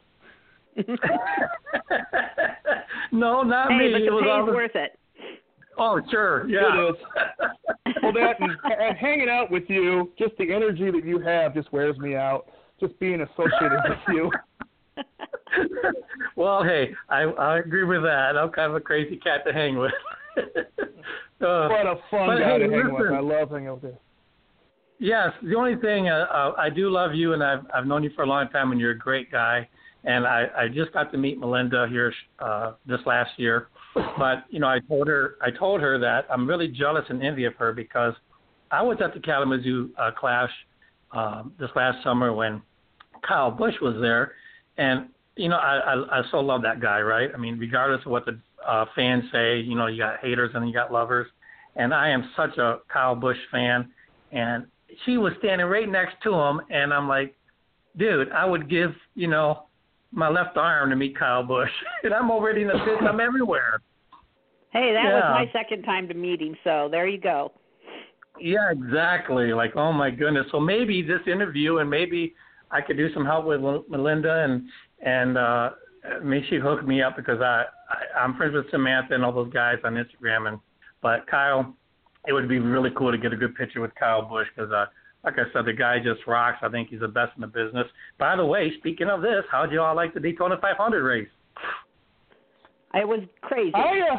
No, not me. But the pay's worth it. Oh, sure, yeah. It is. Well, that and hanging out with you, just the energy that you have just wears me out, just being associated with you. Well, hey, I agree with that. I'm kind of a crazy cat to hang with. What a fun guy to hang with. I love hanging with you. Yes, the only thing, I do love you, and I've known you for a long time, and you're a great guy. And I just got to meet Melinda here this last year. But, I told her that I'm really jealous and envy of her because I was at the Kalamazoo Clash this last summer when Kyle Busch was there. And, I so love that guy, right? I mean, regardless of what the fans say, you got haters and you got lovers. And I am such a Kyle Busch fan. And she was standing right next to him. And I'm like, dude, I would give, my left arm to meet Kyle Busch. And I'm already in the pits. I'm everywhere. Hey, that was my second time to meet him, so there you go. Yeah, exactly. Like, oh, my goodness. So maybe this interview, and maybe I could do some help with Melinda, and maybe she'd hook me up because I'm friends with Samantha and all those guys on Instagram. But Kyle, it would be really cool to get a good picture with Kyle Busch because, like I said, the guy just rocks. I think he's the best in the business. By the way, speaking of this, how'd you all like the Daytona 500 race? It was crazy.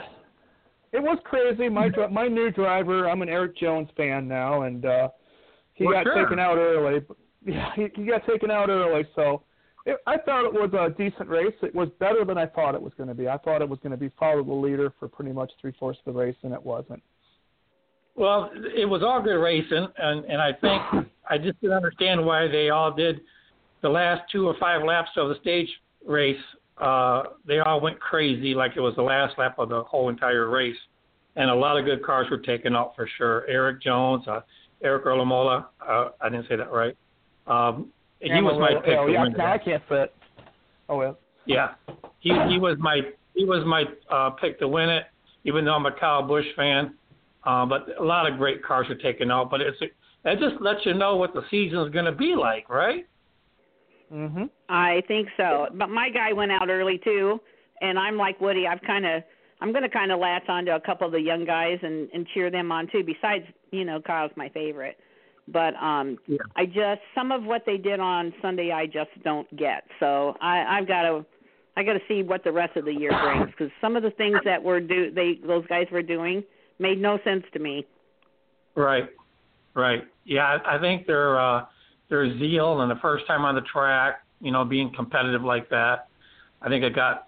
It was crazy. My new driver, I'm an Eric Jones fan now, and he got taken out early. Yeah, he got taken out early, so I thought it was a decent race. It was better than I thought it was going to be. I thought it was going to be follow the leader for pretty much 3/4 of the race, and it wasn't. Well, it was all good racing, and I think I just didn't understand why they all did the last 2 or 5 laps of the stage race. They all went crazy like it was the last lap of the whole entire race. And a lot of good cars were taken out for sure. Eric Jones, Eric Olamola, I didn't say that right. He was my pick to win. I can't fit. Oh, well. Yeah. He was my pick to win it, even though I'm a Kyle Busch fan. But a lot of great cars were taken out. But it just lets you know what the season is going to be like, right? Mm-hmm. I think so. But my guy went out early too, and I'm like Woody. I'm going to kind of latch on to a couple of the young guys and cheer them on too. Besides, Kyle's my favorite. But some of what they did on Sunday, I just don't get. So I got to see what the rest of the year brings because some of the things that those guys were doing made no sense to me. Right. Yeah, I think their zeal and the first time on the track, being competitive like that, I think I got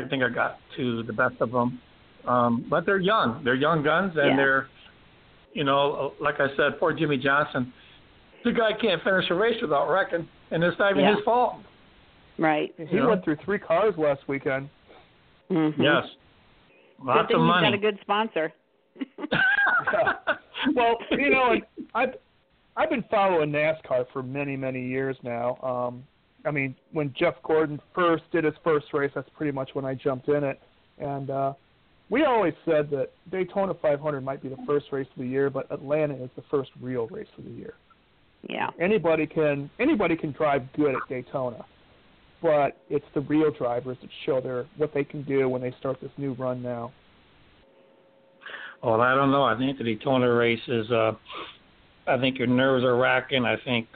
to the best of them. But they're young. They're young guns, and they're, like I said, poor Jimmy Johnson, the guy can't finish a race without wrecking, and it's not even his fault. Right. He went through 3 cars last weekend. Mm-hmm. Yes. Lots Good thing of money. You've got a good sponsor. Yeah. Well, you know, I've been following NASCAR for many, many years now. I mean, when Jeff Gordon first did his first race, that's pretty much when I jumped in it. And we always said that Daytona 500 might be the first race of the year, but Atlanta is the first real race of the year. Yeah. Anybody can drive good at Daytona, but it's the real drivers that show what they can do when they start this new run now. Well, I don't know. I think the Daytona race is. I think your nerves are racking. I think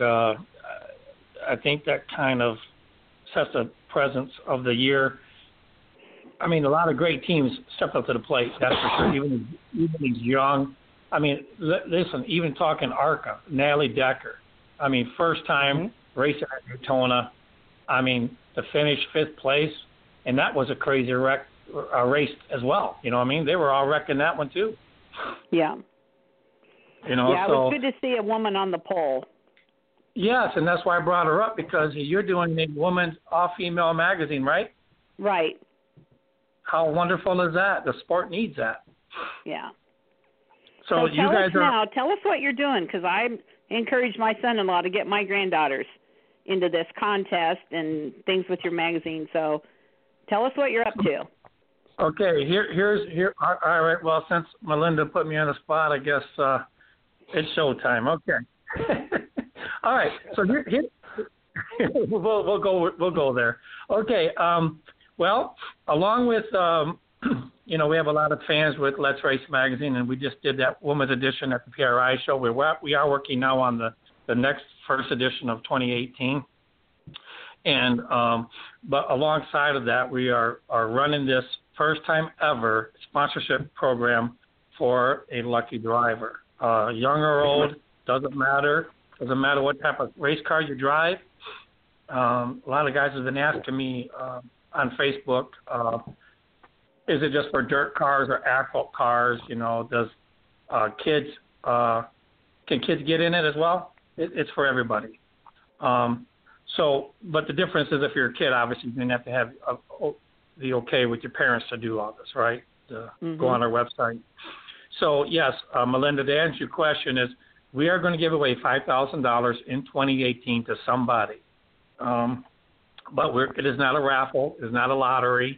that kind of sets a presence of the year. I mean, a lot of great teams stepped up to the plate. That's for sure. Even these young. I mean, listen. Even talking ARCA, Natalie Decker. I mean, first time racing at Daytona. I mean, to finish 5th place, and that was a crazy race as well. You know what I mean? They were all wrecking that one too. Yeah. You know, yeah, it was good to see a woman on the pole. Yes, and that's why I brought her up, because you're doing a woman's all-female magazine, right? Right. How wonderful is that? The sport needs that. Yeah. So you tell guys us now. Tell us what you're doing, because I encouraged my son-in-law to get my granddaughters into this contest and things with your magazine. So tell us what you're up to. Okay, here. All right. Well, since Melinda put me on the spot, I guess it's showtime. Okay. All right. So here we'll go there. Okay. Well, along with we have a lot of fans with Let's Race magazine, and we just did that women's edition at the PRI show. We are working now on the next first edition of 2018. And but alongside of that, we are running this first time ever sponsorship program for a lucky driver. Young or old, doesn't matter. Doesn't matter what type of race car you drive. A lot of guys have been asking me on Facebook, is it just for dirt cars or asphalt cars? You know, does can kids get in it as well? It's for everybody. But the difference is if you're a kid, obviously you're going to have to have the okay with your parents to do all this, right? Go on our website. So, yes, Melinda, to answer your question is we are going to give away $5,000 in 2018 to somebody. But it is not a raffle. It is not a lottery.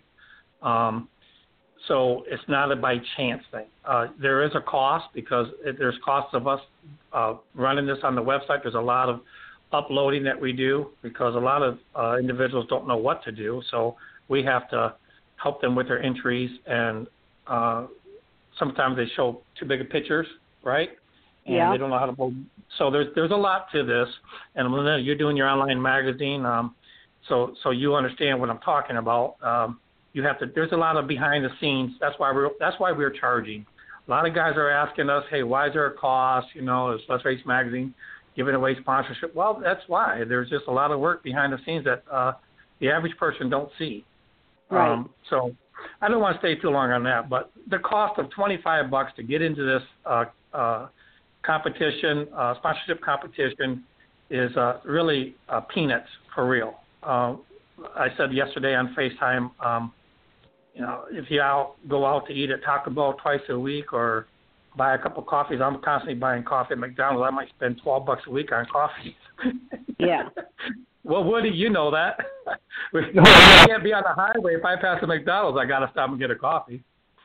So it's not a by chance thing. There is a cost because there's costs of us running this on the website. There's a lot of uploading that we do because a lot of individuals don't know what to do. So we have to help them with their entries, and sometimes they show too big of pictures, right? And they don't know how to. So there's a lot to this. And Melinda, you're doing your online magazine, so you understand what I'm talking about. You have to. There's a lot of behind the scenes. That's why we're charging. A lot of guys are asking us, hey, why is there a cost? You know, it's Let's Race magazine giving away sponsorship. Well, that's why. There's just a lot of work behind the scenes that the average person don't see. Right. So I don't want to stay too long on that, but the cost of $25 to get into this competition, sponsorship competition, is really peanuts for real. I said yesterday on FaceTime, if you go out to eat at Taco Bell twice a week or buy a couple of coffees, I'm constantly buying coffee at McDonald's. I might spend $12 a week on coffee. Yeah. Well, Woody, you know that. We can't be on the highway. If I pass a McDonald's, I got to stop and get a coffee.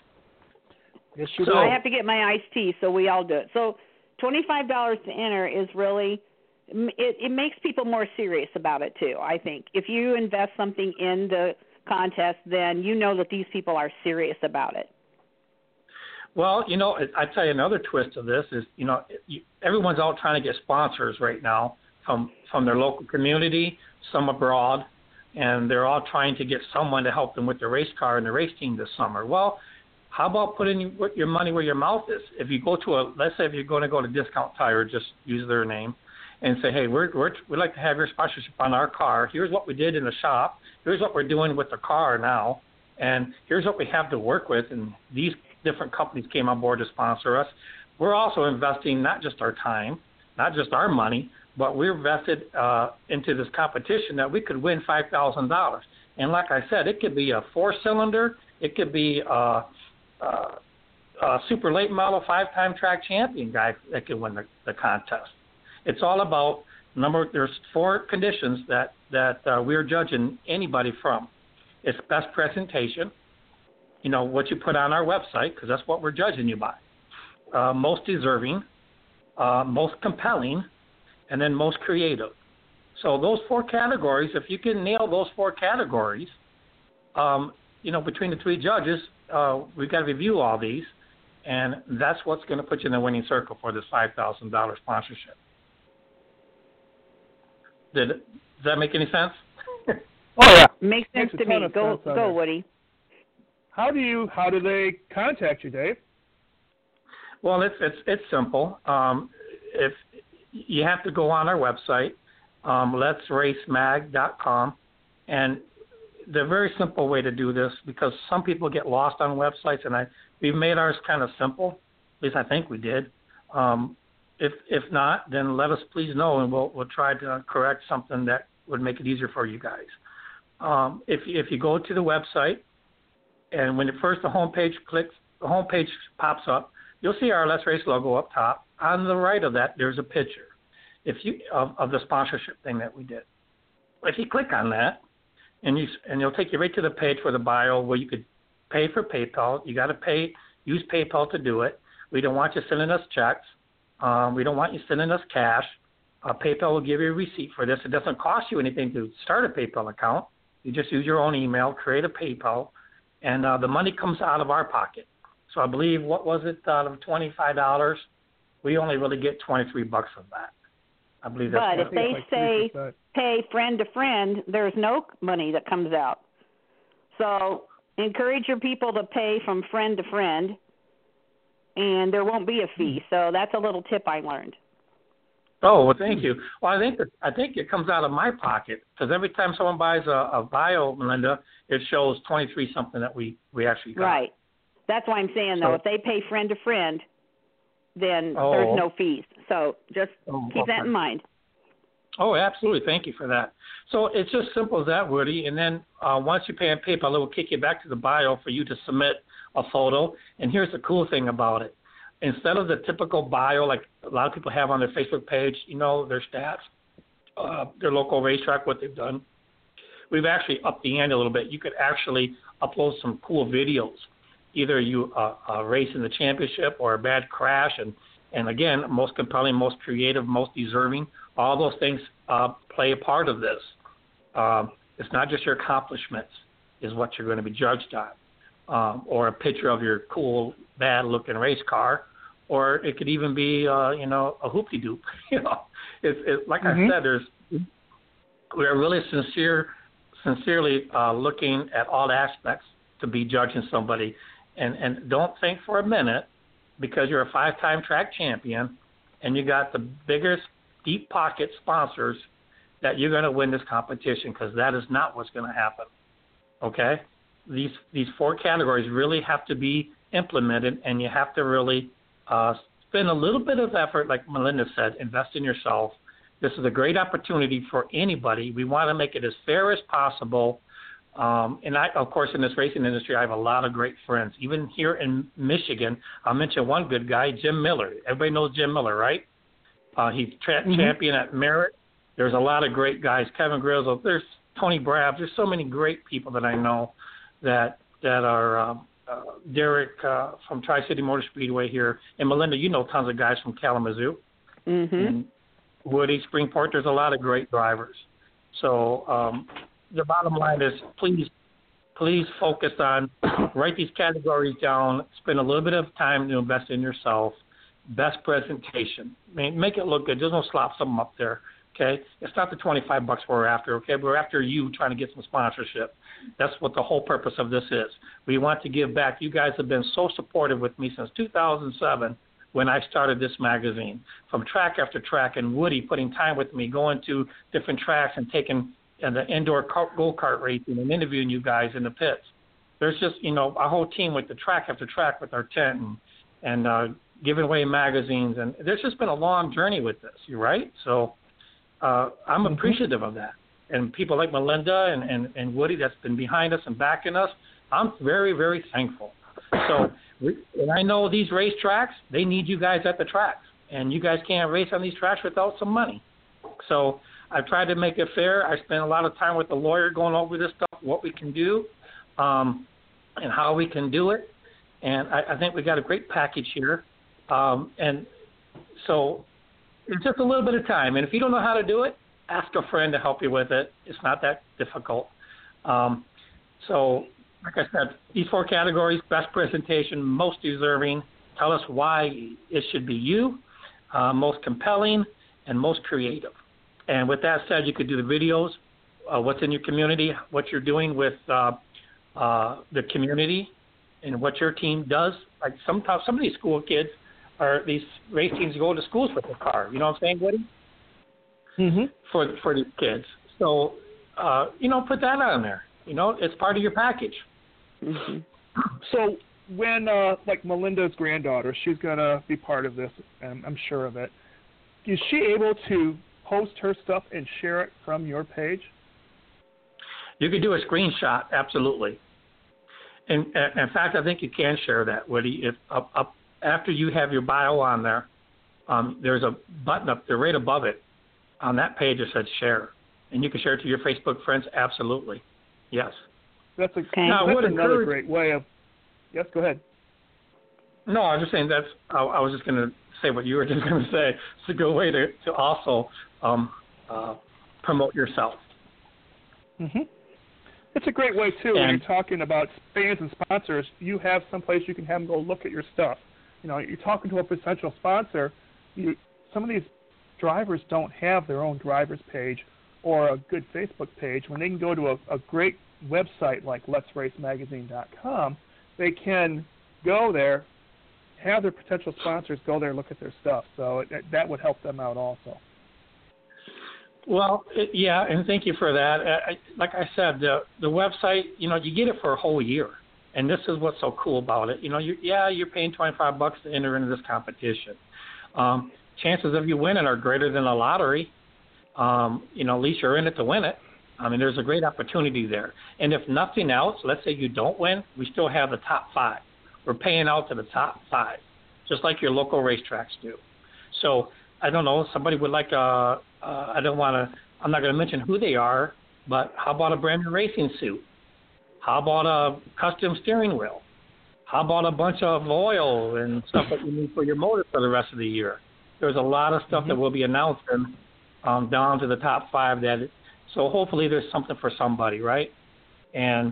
Yes, you so do. I have to get my iced tea, so we all do it. So $25 to enter is really, it makes people more serious about it, too, I think. If you invest something in the contest, then you know that these people are serious about it. Well, I tell you another twist of this is, everyone's out trying to get sponsors right now from their local community, some abroad, and they're all trying to get someone to help them with their race car and the race team this summer. Well, how about putting your money where your mouth is? If you go to let's say if you're going to go to Discount Tire, just use their name, and say, hey, we'd like to have your sponsorship on our car. Here's what we did in the shop. Here's what we're doing with the car now, and here's what we have to work with, and these different companies came on board to sponsor us. We're also investing not just our time, not just our money, but we're vested into this competition that we could win $5,000. And like I said, it could be a 4-cylinder, it could be a super late model 5-time track champion guy that could win the contest. It's all about there's 4 conditions that we're judging anybody from. It's best presentation, what you put on our website, because that's what we're judging you by. Most deserving, most compelling, and then most creative. So those 4 categories, if you can nail those 4 categories, between the 3 judges, we've got to review all these, and that's what's going to put you in the winning circle for this $5,000 sponsorship. Does that make any sense? Oh yeah, Makes sense to me. Go, Woody. How do they contact you, Dave? Well, it's simple. If you have to go on our website, letsracemag.com, and the very simple way to do this, because some people get lost on websites, and we've made ours kind of simple. At least I think we did. If not, then let us please know, and we'll try to correct something that would make it easier for you guys. If you go to the website, and when the homepage pops up, you'll see our Let's Race logo up top. On the right of that, there's a picture of the sponsorship thing that we did. If you click on that, and it'll take you right to the page for the bio where you could pay for PayPal. You got to use PayPal to do it. We don't want you sending us checks. We don't want you sending us cash. PayPal will give you a receipt for this. It doesn't cost you anything to start a PayPal account. You just use your own email, create a PayPal, and the money comes out of our pocket. So I believe, what was it, out of $25, we only really get $23 of that. I believe that's. But if they say pay friend to friend, there's no money that comes out. So encourage your people to pay from friend to friend, and there won't be a fee. So that's a little tip I learned. Oh, well, thank you. Well, I think it comes out of my pocket, because every time someone buys a bio, Melinda, it shows 23 something that we actually got. Right. That's why I'm saying, though, if they pay friend to friend, then there's no fees. So just keep that in mind. Oh, absolutely. Thank you for that. So it's just simple as that, Woody. And then once you pay on PayPal, it will kick you back to the bio for you to submit a photo. And here's the cool thing about it. Instead of the typical bio like a lot of people have on their Facebook page, their stats, their local racetrack, what they've done, we've actually upped the ante a little bit. You could actually upload some cool videos. Either you race in the championship or a bad crash, and again, most compelling, most creative, most deserving. All those things play a part of this. It's not just your accomplishments is what you're going to be judged on, or a picture of your cool, bad-looking race car, or it could even be, a hoopty-doop. It's like I said, we're really sincerely looking at all aspects to be judging somebody. And don't think for a minute, because you're a 5-time track champion and you got the biggest deep pocket sponsors, that you're going to win this competition, because that is not what's going to happen. Okay? These 4 categories really have to be implemented, and you have to really spend a little bit of effort, like Melinda said, invest in yourself. This is a great opportunity for anybody. We want to make it as fair as possible. And I, of course, in this racing industry, I have a lot of great friends. Even here in Michigan, I'll mention one good guy, Jim Miller. Everybody knows Jim Miller, right? He's champion at Merritt. There's a lot of great guys. Kevin Grillo. There's Tony Brabs. There's so many great people that I know that are Derek from Tri-City Motor Speedway here. And Melinda, you know tons of guys from Kalamazoo. And Woody, Springport. There's a lot of great drivers. So the bottom line is, please focus on, write these categories down, spend a little bit of time to invest in yourself. Best presentation. Make it look good. Just don't slop something up there, okay? It's not the $25 we're after, okay? We're after you trying to get some sponsorship. That's what the whole purpose of this is. We want to give back. You guys have been so supportive with me since 2007 when I started this magazine. From track after track, and Woody putting time with me, going to different tracks and taking the indoor go-kart racing and interviewing you guys in the pits. There's just, a whole team with the track after track with our tent and giving away magazines, and there's just been a long journey with this. You're right. So I'm appreciative of that. And people like Melinda and Woody that's been behind us and backing us, I'm very, very thankful. So and I know these racetracks, they need you guys at the tracks. And you guys can't race on these tracks without some money. So I've tried to make it fair. I spent a lot of time with the lawyer going over this stuff, what we can do, and how we can do it. And I think we got a great package here. And so it's just a little bit of time. And if you don't know how to do it, ask a friend to help you with it. It's not that difficult. So, like I said, these 4 categories: best presentation, most deserving, tell us why it should be you, most compelling, and most creative. And with that said, you could do the videos, what's in your community, what you're doing with the community, and what your team does. Like some of these school kids, or these race teams, go to schools with their car. You know what I'm saying, Woody? Mm-hmm. For these kids. So, put that on there. It's part of your package. Mm-hmm. So when, like Melinda's granddaughter, she's going to be part of this, and I'm sure of it. Is she able to post her stuff and share it from your page? You could do a screenshot, absolutely. And in fact, I think you can share that, Woody. If up after you have your bio on there, there's a button up there right above it. On that page, it says share, and you can share it to your Facebook friends. Absolutely, yes. That's another great way of. Yes, go ahead. No, I was just saying I was just going to say what you were just going to say. It's a good way to also promote yourself. Mm-hmm. It's a great way too. When you're talking about fans and sponsors, you have someplace you can have them go look at your stuff. You're talking to a potential sponsor. Some of these drivers don't have their own driver's page or a good Facebook page. When they can go to a great website like Let'sRaceMagazine.com, they can go there, have their potential sponsors go there and look at their stuff. So that would help them out also. Well, yeah, and thank you for that. Like I said, the website, you get it for a whole year. And this is what's so cool about it. You're paying $25 to enter into this competition. Chances of you winning are greater than a lottery. At least you're in it to win it. I mean, there's a great opportunity there. And if nothing else, let's say you don't win, we still have the top 5. We're paying out to the top 5, just like your local racetracks do. So I don't know, somebody would like I'm not going to mention who they are, but how about a brand new racing suit? How about a custom steering wheel? How about a bunch of oil and stuff that you need for your motor for the rest of the year? There's a lot of stuff that we'll be announcing down to the top 5. So hopefully there's something for somebody, right? And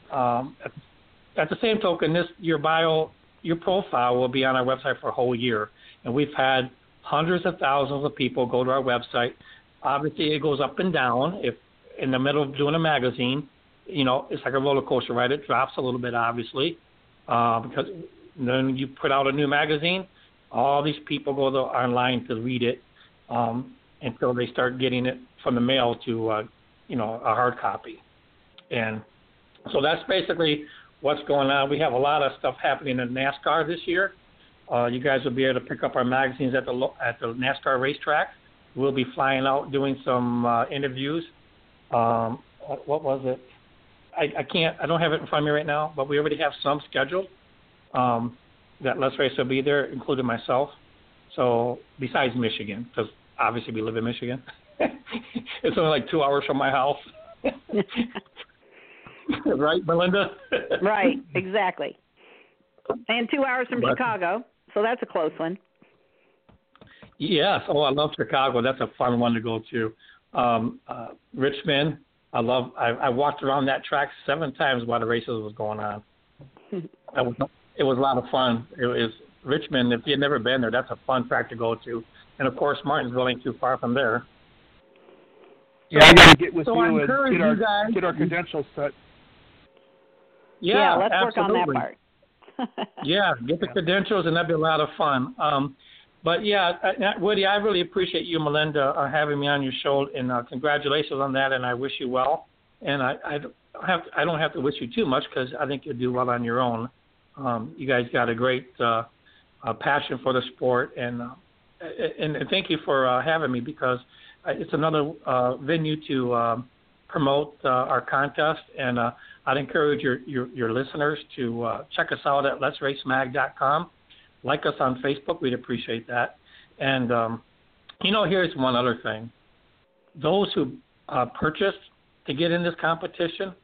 at the same token, your profile will be on our website for a whole year. And we've had hundreds of thousands of people go to our website. Obviously, it goes up and down. If in the middle of doing a magazine, it's like a roller coaster, right? It drops a little bit, obviously, because then you put out a new magazine, all these people go online to read it until they start getting it from the mail to, a hard copy. And so that's basically what's going on. We have a lot of stuff happening in NASCAR this year. You guys will be able to pick up our magazines at the NASCAR racetrack. We'll be flying out doing some interviews. What was it? I don't have it in front of me right now, but we already have some scheduled. That Let's Race will be there, including myself. So besides Michigan, because obviously we live in Michigan. It's only like 2 hours from my house. Right, Melinda? Right, exactly. And 2 hours from Chicago, so that's a close one. Yes. Oh, I love Chicago. That's a fun one to go to. Richmond. I walked around that track 7 times while the races was going on. It was a lot of fun. It was Richmond. If you've never been there, that's a fun track to go to. And of course, Martinsville ain't too far from there. Yeah, I got to get with you and get our credentials set. Yeah, let's absolutely. work on that part. Yeah, get the credentials, and that'd be a lot of fun. But yeah, Woody, I really appreciate you, Melinda, having me on your show, and congratulations on that. And I wish you well. And I don't have to wish you too much because I think you'll do well on your own. You guys got a great passion for the sport, and thank you for having me, because it's another venue to promote our contest, and I'd encourage your listeners to check us out at letsracemag.com. Like us on Facebook, we'd appreciate that. And, here's one other thing. Those who purchased to get in this competition,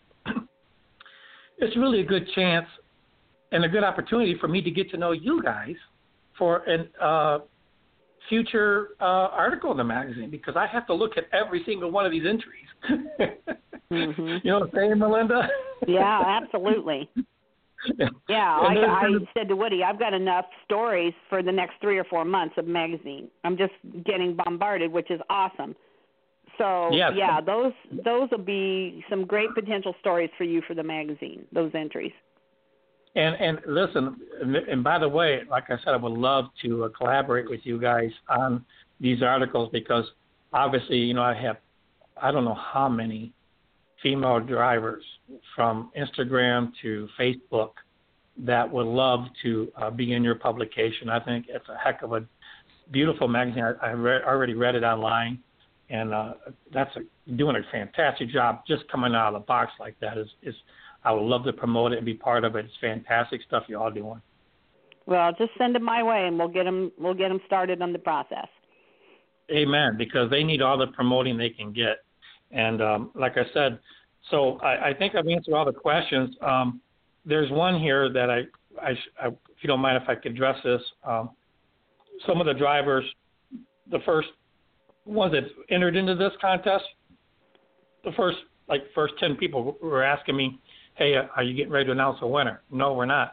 it's really a good chance and a good opportunity for me to get to know you guys for a future article in the magazine, because I have to look at every single one of these entries. Mm-hmm. You know what I'm saying, Melinda? Yeah, absolutely. Yeah, I said to Woody, I've got enough stories for the next 3 or 4 months of magazine. I'm just getting bombarded, which is awesome. So, yes. Yeah, those will be some great potential stories for you for the magazine, those entries. And listen, and by the way, like I said, I would love to collaborate with you guys on these articles, because obviously, I don't know how many female drivers from Instagram to Facebook that would love to be in your publication. I think it's a heck of a beautiful magazine. I already read it online, and that's doing a fantastic job. Just coming out of the box like that is I would love to promote it and be part of it. It's fantastic stuff you're all doing. Well, just send them my way, and we'll get them started on the process. Amen, because they need all the promoting they can get. And like I said, so I think I've answered all the questions. There's one here that I, if you don't mind if I could address this. Some of the drivers, the first ones that entered into this contest, the first 10 people were asking me, hey, are you getting ready to announce a winner? No, we're not.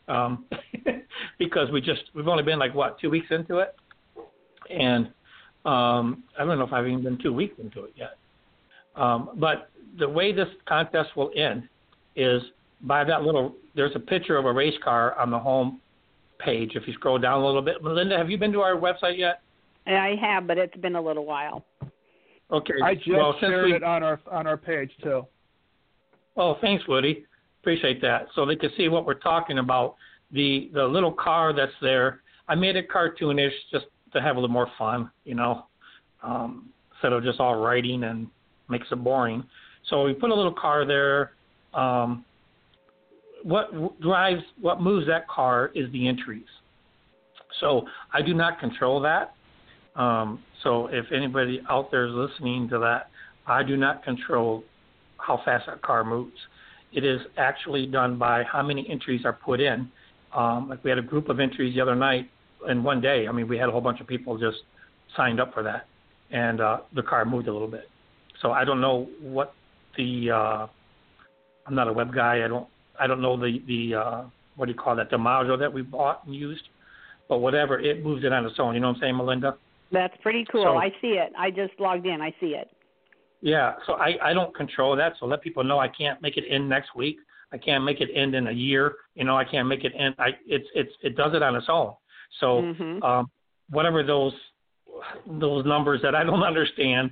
Because we've only been 2 weeks into it. And I don't know if I've even been 2 weeks into it yet. But the way this contest will end is by there's a picture of a race car on the home page. If you scroll down a little bit. Melinda, have you been to our website yet? I have, but it's been a little while. Okay. I just shared it on our page too. Oh, thanks, Woody. Appreciate that. So they can see what we're talking about. The little car that's there. I made it cartoonish just to have a little more fun, instead of just all writing and makes it boring. So we put a little car there. What moves that car is the entries. So I do not control that. So if anybody out there is listening to that, I do not control how fast that car moves. It is actually done by how many entries are put in. We had a group of entries the other night in one day. We had a whole bunch of people just signed up for that, and the car moved a little bit. So I don't know what I'm not a web guy. I don't know the what do you call that, the module that we bought and used, but whatever, it moves it on its own. You know what I'm saying, Melinda? That's pretty cool. So, I see it. I just logged in. I see it. Yeah, so I don't control that. So let people know I can't make it end next week. I can't make it end in a year. I can't make it end. It does it on its own. So whatever those numbers that I don't understand,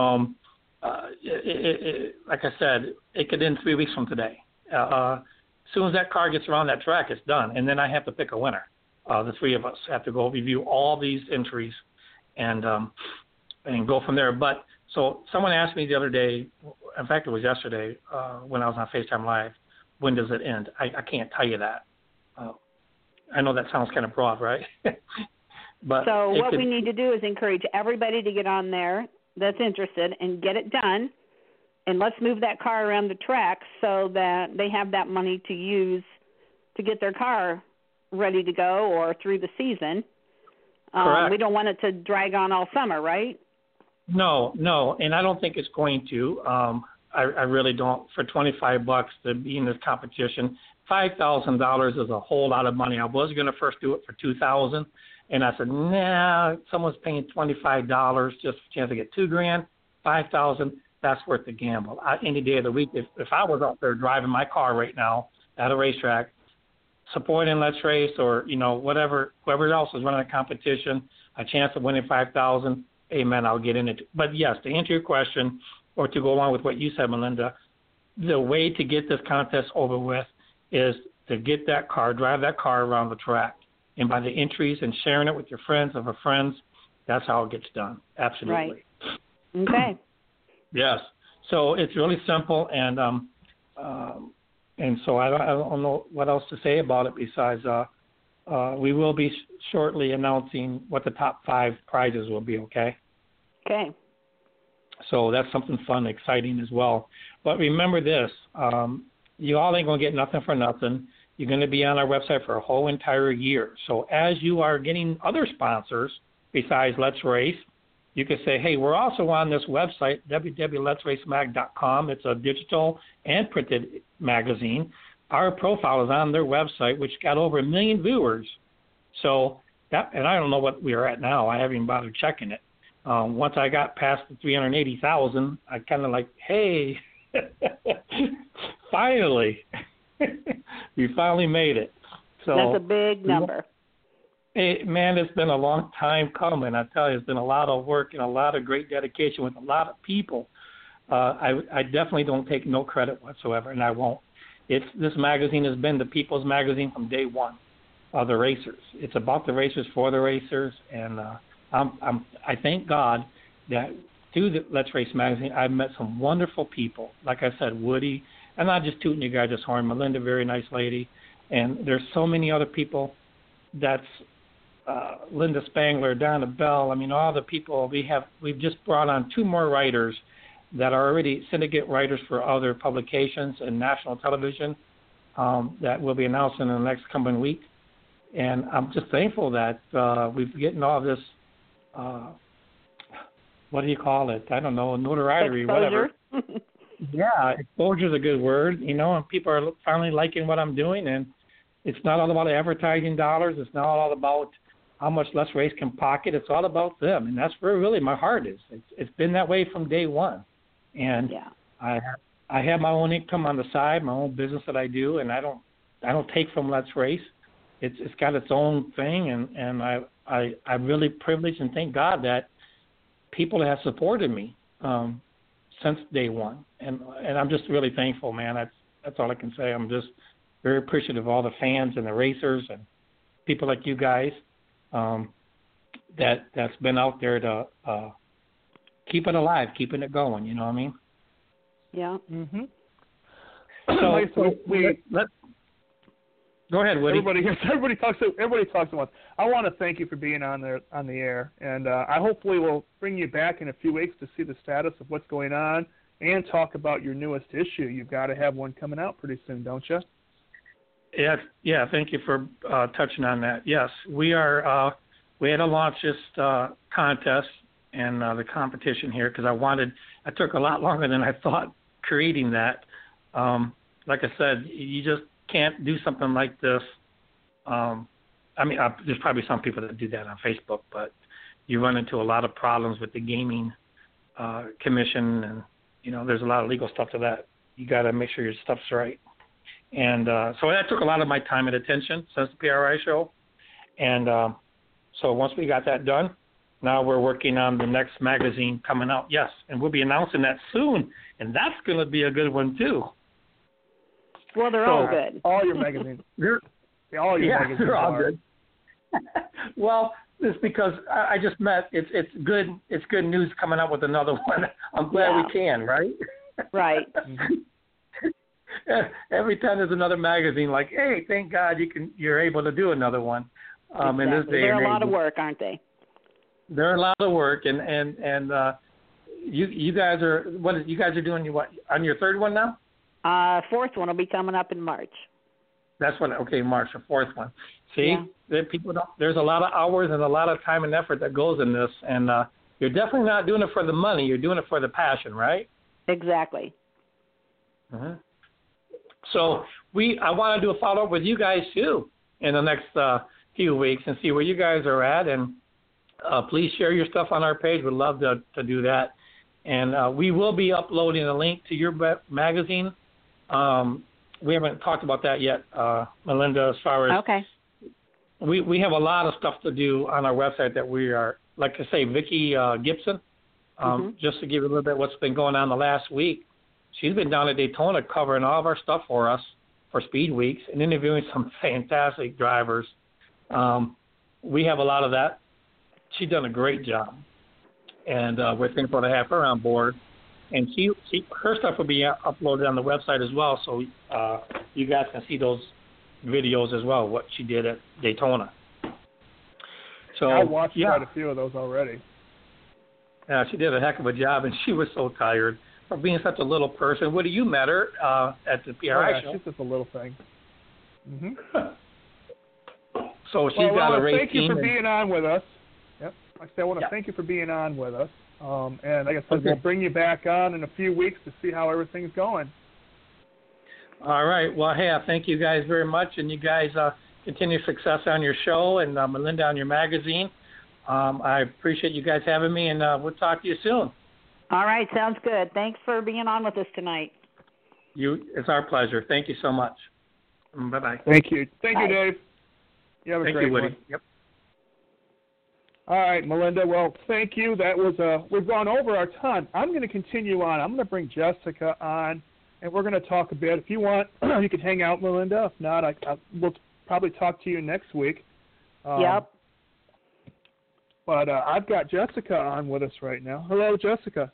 like I said, it could end 3 weeks from today. As soon as that car gets around that track, it's done, and then I have to pick a winner. The three of us have to go review all these entries and go from there. But so someone asked me the other day, in fact, it was yesterday when I was on FaceTime Live, when does it end? I can't tell you that. I know that sounds kind of broad, right? But so what we need to do is encourage everybody to get on there that's interested and get it done. And let's move that car around the track so that they have that money to use to get their car ready to go or through the season. We don't want it to drag on all summer, right? No, and I don't think it's going to. I really don't. For $25 to be in this competition, $5,000 is a whole lot of money. I was going to first do it for $2,000, and I said, nah, someone's paying $25 just for a chance to get $2,000, $5,000. That's worth the gamble. Any day of the week, if I was out there driving my car right now at a racetrack, supporting Let's Race or whoever else is running a competition, a chance of winning $5,000, amen, I'll get in it. But yes, to answer your question, or to go along with what you said, Melinda, the way to get this contest over with is to get that car, drive that car around the track, and by the entries and sharing it with your friends of our friends. That's how it gets done. Absolutely. Right. Okay. Yes. So it's really simple, and so I don't know what else to say about it besides we will be shortly announcing what the top 5 prizes will be. Okay. Okay. So that's something fun, exciting as well. But remember this: you all ain't gonna get nothing for nothing. You're going to be on our website for a whole entire year. So as you are getting other sponsors besides Let's Race, you can say, hey, we're also on this website, www.letsracemag.com. It's a digital and printed magazine. Our profile is on their website, which got over 1 million viewers. So that, and I don't know what we are at now. I haven't even bothered checking it. Once I got past the 380,000, I kind of like, hey, finally. You finally made it. So that's a big number. Man, it's been a long time coming. I tell you, it's been a lot of work and a lot of great dedication with a lot of people. I definitely don't take no credit whatsoever, and I won't. This magazine has been the people's magazine from day one of the racers. It's about the racers for the racers, and I thank God that through the Let's Race magazine, I've met some wonderful people. Like I said, Woody. I'm not just tooting you guys' horn. Melinda, very nice lady. And there's so many other people. That's Linda Spangler, Donna Bell. I mean, all the people we've just brought on 2 more writers that are already syndicate writers for other publications and national television that will be announced in the next coming week. And I'm just thankful that we've getting all this, what do you call it? I don't know, notoriety, exposure. Whatever. Yeah, exposure is a good word, and people are finally liking what I'm doing, and it's not all about advertising dollars. It's not all about how much Let's Race can pocket. It's all about them, and that's where really my heart is. It's been that way from day one, and yeah. I have my own income on the side, my own business that I do, and I don't take from Let's Race. It's got its own thing, and I'm really privileged and thank God that people have supported me since day one. And I'm just really thankful, man. That's all I can say. I'm just very appreciative of all the fans and the racers and people like you guys that's been out there to keep it alive, keeping it going. You know what I mean? Yeah. Mhm. So let's go ahead, Woody. Everybody talks at once. I want to thank you for being on the air, and I hopefully will bring you back in a few weeks to see the status of what's going on and talk about your newest issue. You've got to have one coming out pretty soon, don't you? Yeah. Thank you for touching on that. Yes, we are. We had to launch this contest and the competition here because I took a lot longer than I thought creating that. Like I said, you just can't do something like this. There's probably some people that do that on Facebook, but you run into a lot of problems with the gaming commission, and there's a lot of legal stuff to that. You got to make sure your stuff's right. And so that took a lot of my time and attention since the PRI show. And so once we got that done, now we're working on the next magazine coming out. Yes, and we'll be announcing that soon, and that's going to be a good one too. Well, they're all good. All your magazines. Magazines they're all are. good. Well, it's because I just met. It's good. It's good news coming up with another one. I'm glad we can, right? Right. Every time there's another magazine, like, hey, thank God you're able to do another one. Exactly. In this day They're and a lot age. of work, aren't they? They're a lot of work, and you guys are you guys are doing what on your 3rd one now? 4th one will be coming up in March. That's what. Okay, March, the 4th one. See, there's a lot of hours and a lot of time and effort that goes in this, and you're definitely not doing it for the money. You're doing it for the passion, right? Exactly. Uh-huh. So I want to do a follow up with you guys too in the next few weeks and see where you guys are at, and please share your stuff on our page. We'd love to do that, and we will be uploading a link to your magazine. We haven't talked about that yet, Melinda, as far as okay. We have a lot of stuff to do on our website that we are, like I say, Vicki Gibson, just to give you a little bit what's been going on the last week. She's been down at Daytona covering all of our stuff for us for Speed Weeks and interviewing some fantastic drivers. We have a lot of that. She's done a great job, and we're thankful to have her on board. And her stuff will be uploaded on the website as well, so you guys can see those videos as well, what she did at Daytona. So I watched quite a few of those already. Yeah, she did a heck of a job, and she was so tired for being such a little person. What do you met her at the PRI show? She's just a little thing. Mm-hmm. So she's got a race thank you team. for being on with us. Yep. I want to thank you for being on with us. And like I said, we'll bring you back on in a few weeks to see how everything's going. All right. Well, hey, I thank you guys very much, and you guys continue success on your show and Melinda on your magazine. I appreciate you guys having me, and we'll talk to you soon. All right. Sounds good. Thanks for being on with us tonight. It's our pleasure. Thank you so much. Bye-bye. Thank you. Thank Bye. you, Dave. You have a great Woody. one. Yep. All right, Melinda. Well, thank you. That was we've gone over our time. I'm going to continue on. I'm going to bring Jessica on, and we're going to talk a bit. If you want, you can hang out, Melinda. If not, we'll probably talk to you next week. Yep. But I've got Jessica on with us right now. Hello, Jessica.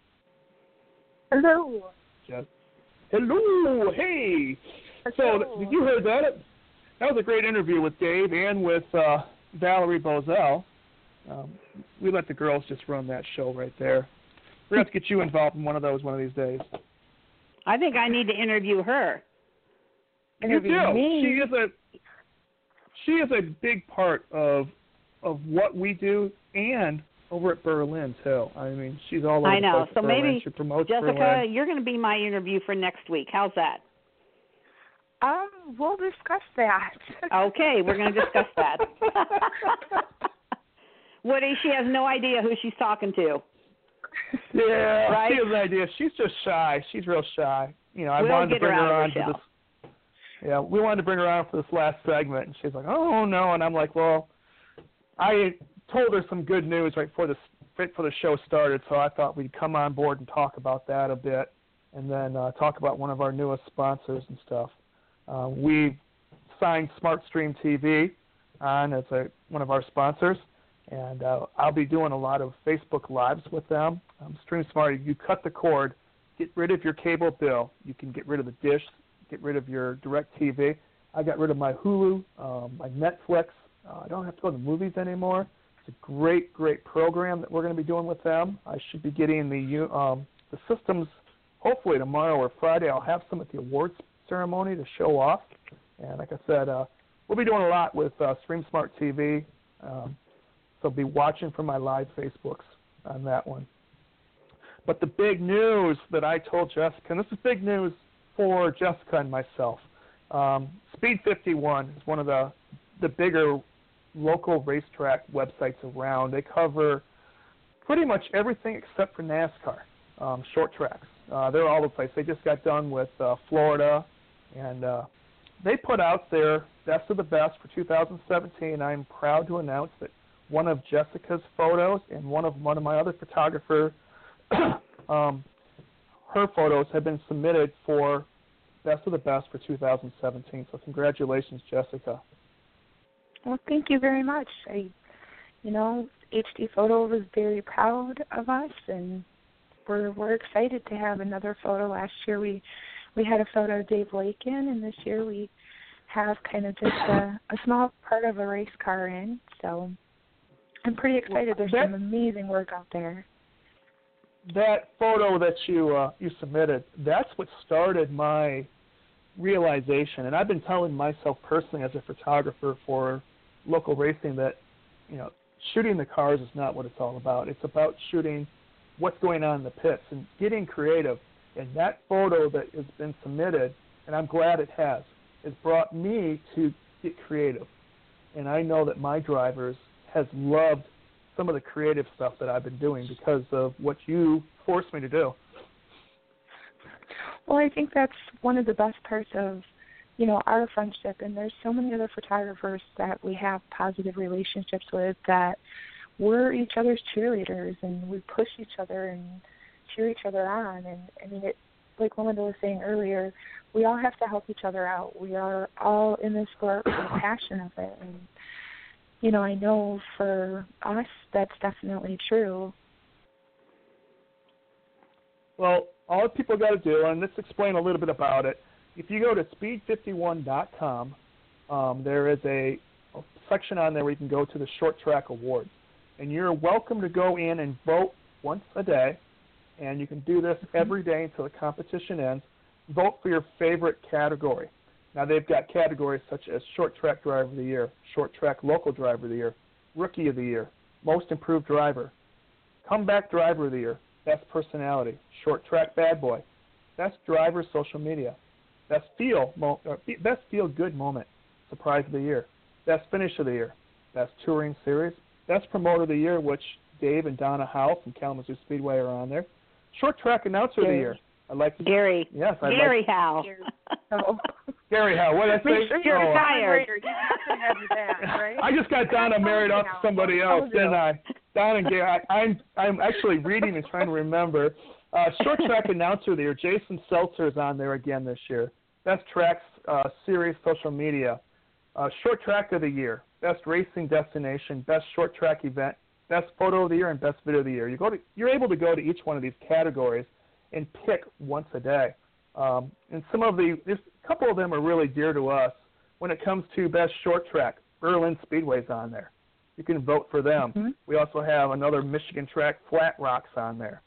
Hello. Hello. Hey. So you heard that? That was a great interview with Dave and with Valerie Bozell. We let the girls just run that show right there. We're going to have to get you involved in one of those one of these days. I think I need to interview her. You do. Me. She is a big part of what we do, and over at Berlin too. I mean, she's all over. I know. The place So at Berlin. maybe She promotes Jessica, Berlin. you're going to be my interview for next week. How's that? We'll discuss that. Okay, we're going to discuss that. Woody, she has no idea who she's talking to. Yeah, right? she has an idea. She's just shy. She's real shy. You know, I We'll wanted to get her bring her out on of her for this. Yeah, we wanted to bring her on for this last segment, and she's like, "Oh no!" And I'm like, "Well, I told her some good news right before the show started, so I thought we'd come on board and talk about that a bit, and then talk about one of our newest sponsors and stuff. We signed SmartStream TV on as one of our sponsors, and I'll be doing a lot of Facebook Lives with them. StreamSmart, you cut the cord, get rid of your cable bill. You can get rid of the dish, get rid of your DirecTV. I got rid of my Hulu, my Netflix. I don't have to go to the movies anymore. It's a great, great program that we're going to be doing with them. I should be getting the systems hopefully tomorrow or Friday. I'll have some at the awards ceremony to show off. And like I said, we'll be doing a lot with StreamSmart TV. So be watching for my live Facebooks on that one. But the big news that I told Jessica, and this is big news for Jessica and myself, Speed 51 is one of the bigger local racetrack websites around. They cover pretty much everything except for NASCAR, short tracks. They're all over the place. They just got done with Florida, and they put out their best of the best for 2017. I'm proud to announce that one of Jessica's photos and one of my other photographer, her photos have been submitted for best of the best for 2017. So congratulations, Jessica. Well, thank you very much. HD Photo was very proud of us, and we're excited to have another photo. Last year we had a photo of Dave Lakin, and this year we have kind of just a small part of a race car in. So I'm pretty excited. There's some amazing work out there. That photo that you submitted, that's what started my realization. And I've been telling myself personally as a photographer for local racing that, shooting the cars is not what it's all about. It's about shooting what's going on in the pits and getting creative. And that photo that has been submitted, and I'm glad it has brought me to get creative. And I know that my drivers has loved some of the creative stuff that I've been doing because of what you forced me to do. Well, I think that's one of the best parts of, our friendship. And there's so many other photographers that we have positive relationships with that we're each other's cheerleaders, and we push each other and cheer each other on. And I mean, like Melinda was saying earlier, we all have to help each other out. We are all in this sport with a passion of it. And I know for us that's definitely true. Well, all people got to do, and let's explain a little bit about it. If you go to speed51.com, there is a section on there where you can go to the Short Track Awards. And you're welcome to go in and vote once a day. And you can do this every day until the competition ends. Vote for your favorite category. Now, they've got categories such as Short Track Driver of the Year, Short Track Local Driver of the Year, Rookie of the Year, Most Improved Driver, Comeback Driver of the Year, Best Personality, Short Track Bad Boy, Best Driver Social Media, Best Feel Good Moment, Surprise of the Year, Best Finish of the Year, Best Touring Series, Best Promoter of the Year, which Dave and Donna Howe from Kalamazoo Speedway are on there, Short Track Announcer of the Year. I'd like to Gary. Yes, Gary Howe. Gary Howe. What did I say? Make sure you're retired. He's not going to have you back, right? I just got Donna married off to somebody else, didn't I? Donna and Gary. I'm actually reading and trying to remember. Short Track Announcer of the Year. Jason Seltzer is on there again this year. Best Tracks Series Social Media. Short Track of the Year. Best Racing Destination. Best Short Track Event. Best Photo of the Year and Best Video of the Year. You're able to go to each one of these categories and pick once a day. And there's a couple of them are really dear to us. When it comes to Best Short Track, Berlin Speedway's on there. You can vote for them. Mm-hmm. We also have another Michigan track, Flat Rock's on there.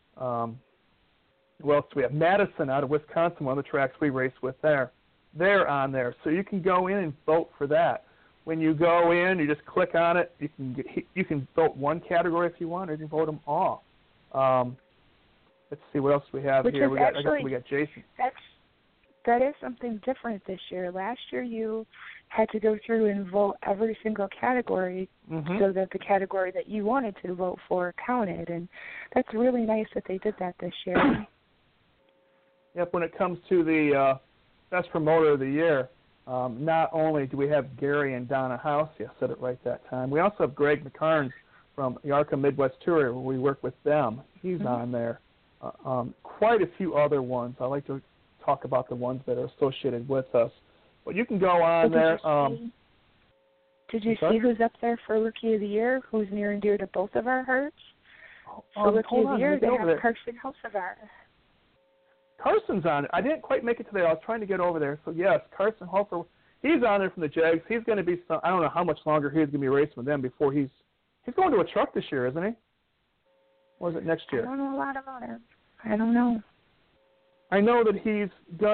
What else do we have? Madison out of Wisconsin, one of the tracks we race with there. They're on there. So you can go in and vote for that. When you go in, you just click on it. You can vote one category if you want, or you can vote them all. Let's see what else we have here. We got Jason. That is something different this year. Last year you had to go through and vote every single category so that the category that you wanted to vote for counted, and that's really nice that they did that this year. Yep. When it comes to the Best Promoter of the Year, not only do we have Gary and Donna House, I said it right that time. We also have Greg McCarnes from the ARCA Midwest Tour, where we work with them. He's on there. Quite a few other ones. I like to talk about the ones that are associated with us. But you can go on there. Did you see who's up there for Rookie of the Year, who's near and dear to both of our hearts? For Rookie of the Year, they have Carson Hocevar. Carson's on it. I didn't quite make it today. I was trying to get over there. So, yes, Carson Hofer, he's on there from the Jags. He's going to be, I don't know how much longer he's going to be racing with them before he's going to a truck this year, isn't he? Or is it next year? I don't know a lot about him. I don't know. I know that he's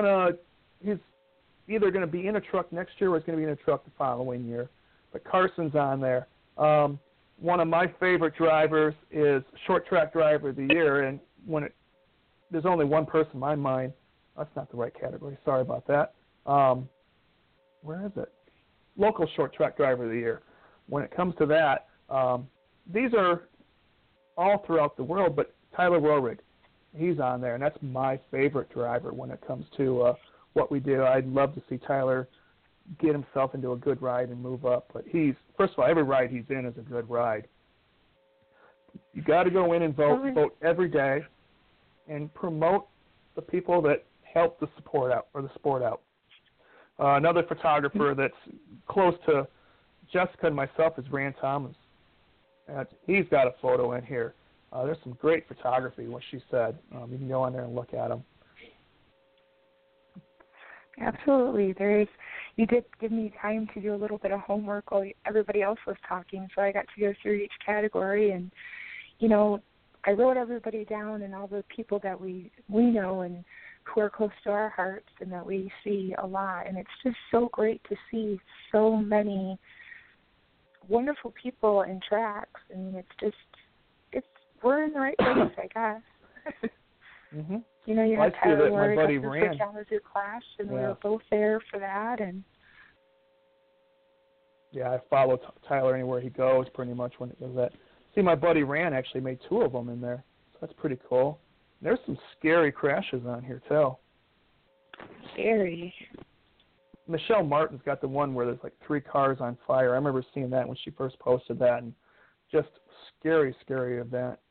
either going to be in a truck next year or he's going to be in a truck the following year. But Carson's on there. One of my favorite drivers is Short Track Driver of the Year, and there's only one person in my mind. That's not the right category. Sorry about that. Where is it? Local Short Track Driver of the Year. When it comes to that, these are all throughout the world, but Tyler Rohrig, he's on there, and that's my favorite driver when it comes to what we do. I'd love to see Tyler get himself into a good ride and move up. But first of all, every ride he's in is a good ride. You got to go in and vote every day, and promote the people that help the sport out. Another photographer that's close to Jessica and myself is Rand Thomas. He's got a photo in here. There's some great photography, what she said. You can go on there and look at them. Absolutely. You did give me time to do a little bit of homework while everybody else was talking, so I got to go through each category, and, I wrote everybody down and all the people that we know and who are close to our hearts and that we see a lot, and it's just so great to see so many wonderful people in tracks. I mean, we're in the right place, I guess. Mm-hmm. You have Tyler Rohrig for Kalamazoo Clash, and we were both there for that. And yeah, I follow Tyler anywhere he goes, pretty much when it does that. See, my buddy Rand actually made 2 of them in there, so that's pretty cool. There's some scary crashes on here too. Scary. Michelle Martin's got the one where there's like 3 cars on fire. I remember seeing that when she first posted that, and just scary, scary event.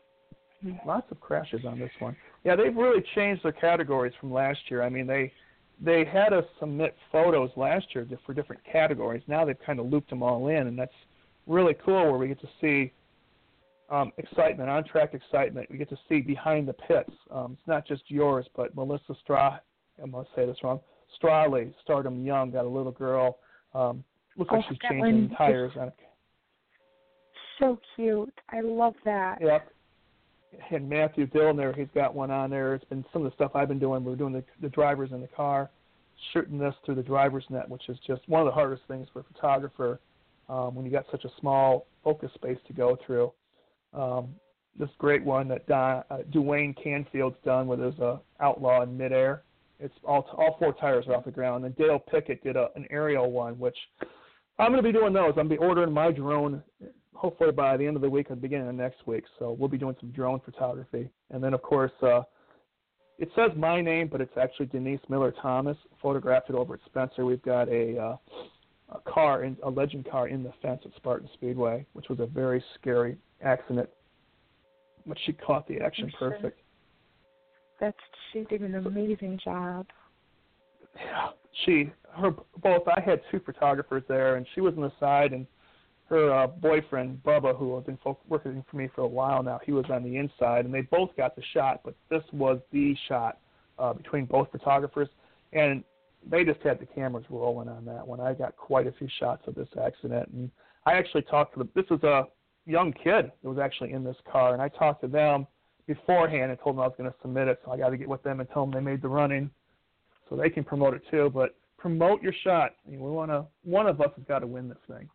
Lots of crashes on this one. Yeah, they've really changed their categories from last year. I mean, they they had us submit photos last year for different categories. Now they've kind of looped them all in, and that's really cool where we get to see excitement, on-track excitement. We get to see behind the pits. It's not just yours, but Melissa I'm going to say this wrong, Strawley, Stardom Young, got a little girl. Looks like she's changing tires on it. So cute. I love that. Yep. And Matthew Dillner, he's got one on there. It's been some of the stuff I've been doing. We're doing the drivers in the car, shooting this through the driver's net, which is just one of the hardest things for a photographer when you got such a small focus space to go through. This great one that Dwayne Canfield's done with his Outlaw in midair. It's all 4 tires are off the ground. And Dale Pickett did an aerial one, which I'm going to be doing those. I'm going to be ordering my drone hopefully by the end of the week or the beginning of next week. So we'll be doing some drone photography. And then, of course, it says my name, but it's actually Denise Miller Thomas. Photographed it over at Spencer. We've got a legend car in the fence at Spartan Speedway, which was a very scary accident. But she caught the action perfect. She did an amazing job. Yeah, I had 2 photographers there, and she was on the side, and her boyfriend, Bubba, who has been working for me for a while now, he was on the inside, and they both got the shot, but this was the shot between both photographers, and they just had the cameras rolling on that one. I got quite a few shots of this accident, and I actually talked to this is a young kid that was actually in this car, and I talked to them beforehand and told them I was going to submit it, so I got to get with them and tell them they made the running so they can promote it too. But promote your shot. I mean, one of us has got to win this thing.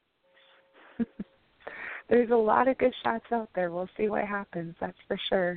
There's a lot of good shots out there. We'll see what happens, that's for sure.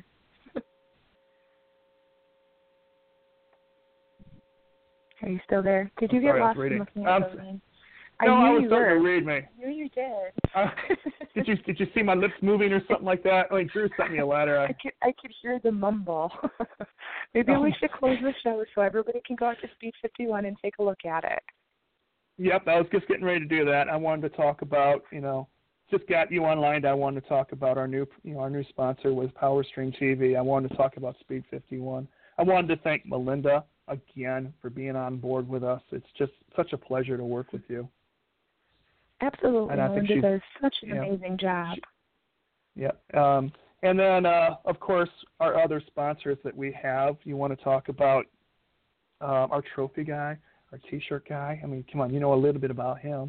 Are you still there? Did you get lost in looking at the lane? I was starting to read me. I knew you did. Did you see my lips moving or something like that? I mean, Drew sent me a letter. I could hear the mumble. Maybe we should close the show so everybody can go out to Speed 51 and take a look at it. Yep, I was just getting ready to do that. I wanted to talk about, just got you online. I wanted to talk about our new sponsor with PowerStream TV. I wanted to talk about Speed 51. I wanted to thank Melinda again for being on board with us. It's just such a pleasure to work with you. Absolutely, Melinda does such an amazing job. And then, of course, our other sponsors that we have. You want to talk about our trophy guy, our T-shirt guy? I mean, come on, you know a little bit about him.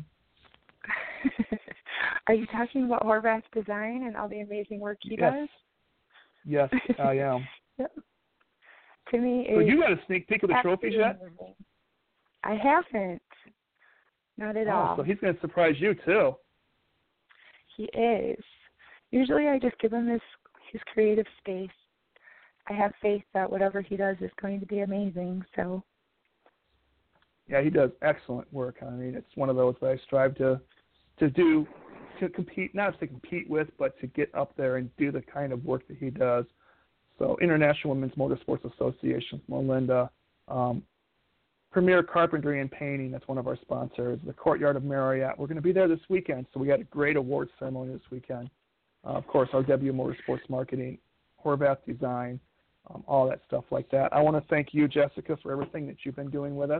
Are you talking about Horvath Design and all the amazing work he does? Yes, I am. Yep. Timmy so you got a sneak peek of the trophies yet? I haven't. Not at all. So he's going to surprise you, too. He is. Usually I just give him his creative space. I have faith that whatever he does is going to be amazing. So. Yeah, he does excellent work. I mean, it's one of those that I strive to do, to compete, not to compete with, but to get up there and do the kind of work that he does. So International Women's Motorsports Association, Melinda, Premier Carpentry and Painting, that's one of our sponsors, the Courtyard of Marriott. We're going to be there this weekend, so we got a great awards ceremony this weekend. Of course, our W Motorsports Marketing, Horvath Design, all that stuff like that. I want to thank you, Jessica, for everything that you've been doing with us.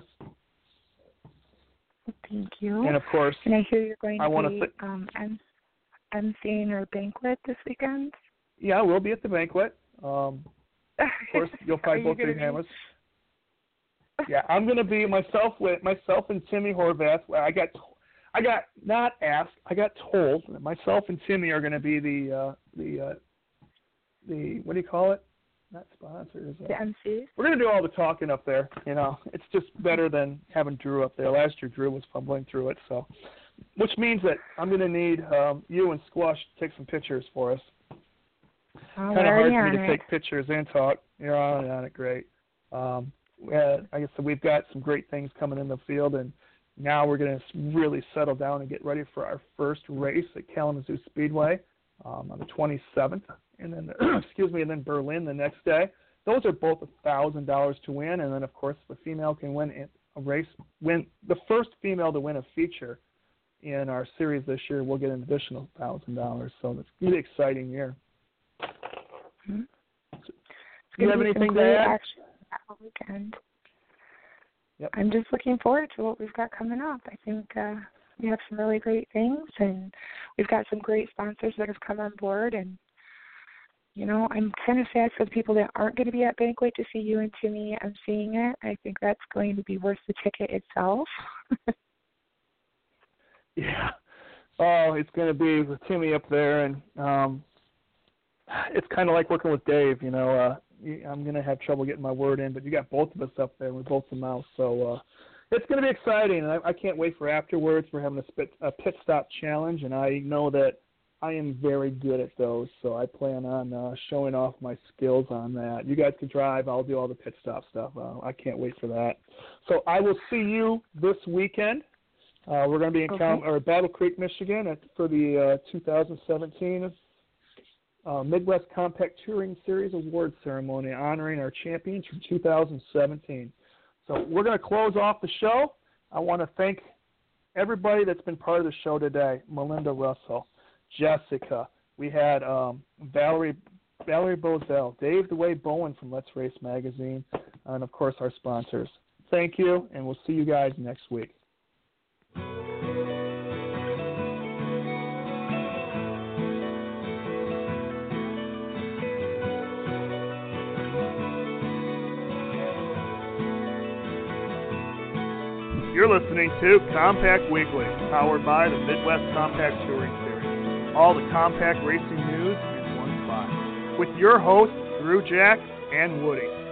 Thank you. And, of course, and I hear you're going to be emceeing our banquet this weekend? Yeah, we'll be at the banquet. Of course, you'll find both your cameras. Yeah, I'm going to be myself and Timmy Horvath. I got told that myself and Timmy are going to be the what do you call it? Not sponsors. The MCs. We're going to do all the talking up there. It's just better than having Drew up there. Last year Drew was fumbling through it, so which means that I'm going to need you and Squash to take some pictures for us. Kind of hard for me to take pictures and talk. You're on it, great. Like I said, we've got some great things coming in the field, and now we're going to really settle down and get ready for our first race at Kalamazoo Speedway on the 27th, and then and then Berlin the next day. Those are both $1,000 to win, and then of course the female can win a race, win the first female to win a feature in our series this year. We'll get an additional $1,000, so it's a really exciting year. Mm-hmm. Do you have anything to add? Weekend. Yep. I'm just looking forward to what we've got coming up. I think we have some really great things, and we've got some great sponsors that have come on board. And, you know, I'm kind of sad for the people that aren't going to be at Banquet to see you and Timmy emceeing it. I think that's going to be worth the ticket itself. Yeah. Oh, it's going to be with Timmy up there, and it's kind of like working with Dave, you know. I'm going to have trouble getting my word in, but you got both of us up there. We're both the mouse, so it's going to be exciting, and I can't wait for afterwards. We're having a pit stop challenge, and I know that I am very good at those, so I plan on showing off my skills on that. You guys can drive. I'll do all the pit stop stuff. I can't wait for that. So I will see you this weekend. We're going to be in Battle Creek, Michigan for the 2017 Midwest Compact Touring Series Award Ceremony, honoring our champions from 2017. So we're going to close off the show. I want to thank everybody that's been part of the show today. Melinda Russell, Jessica. We had Valerie Bozell, Dave the Way Bowen from Let's Race Magazine, and, of course, our sponsors. Thank you, and we'll see you guys next week. You're listening to Compact Weekly, powered by the Midwest Compact Touring Series. All the compact racing news in one spot. With your hosts, Drew Jack and Woody.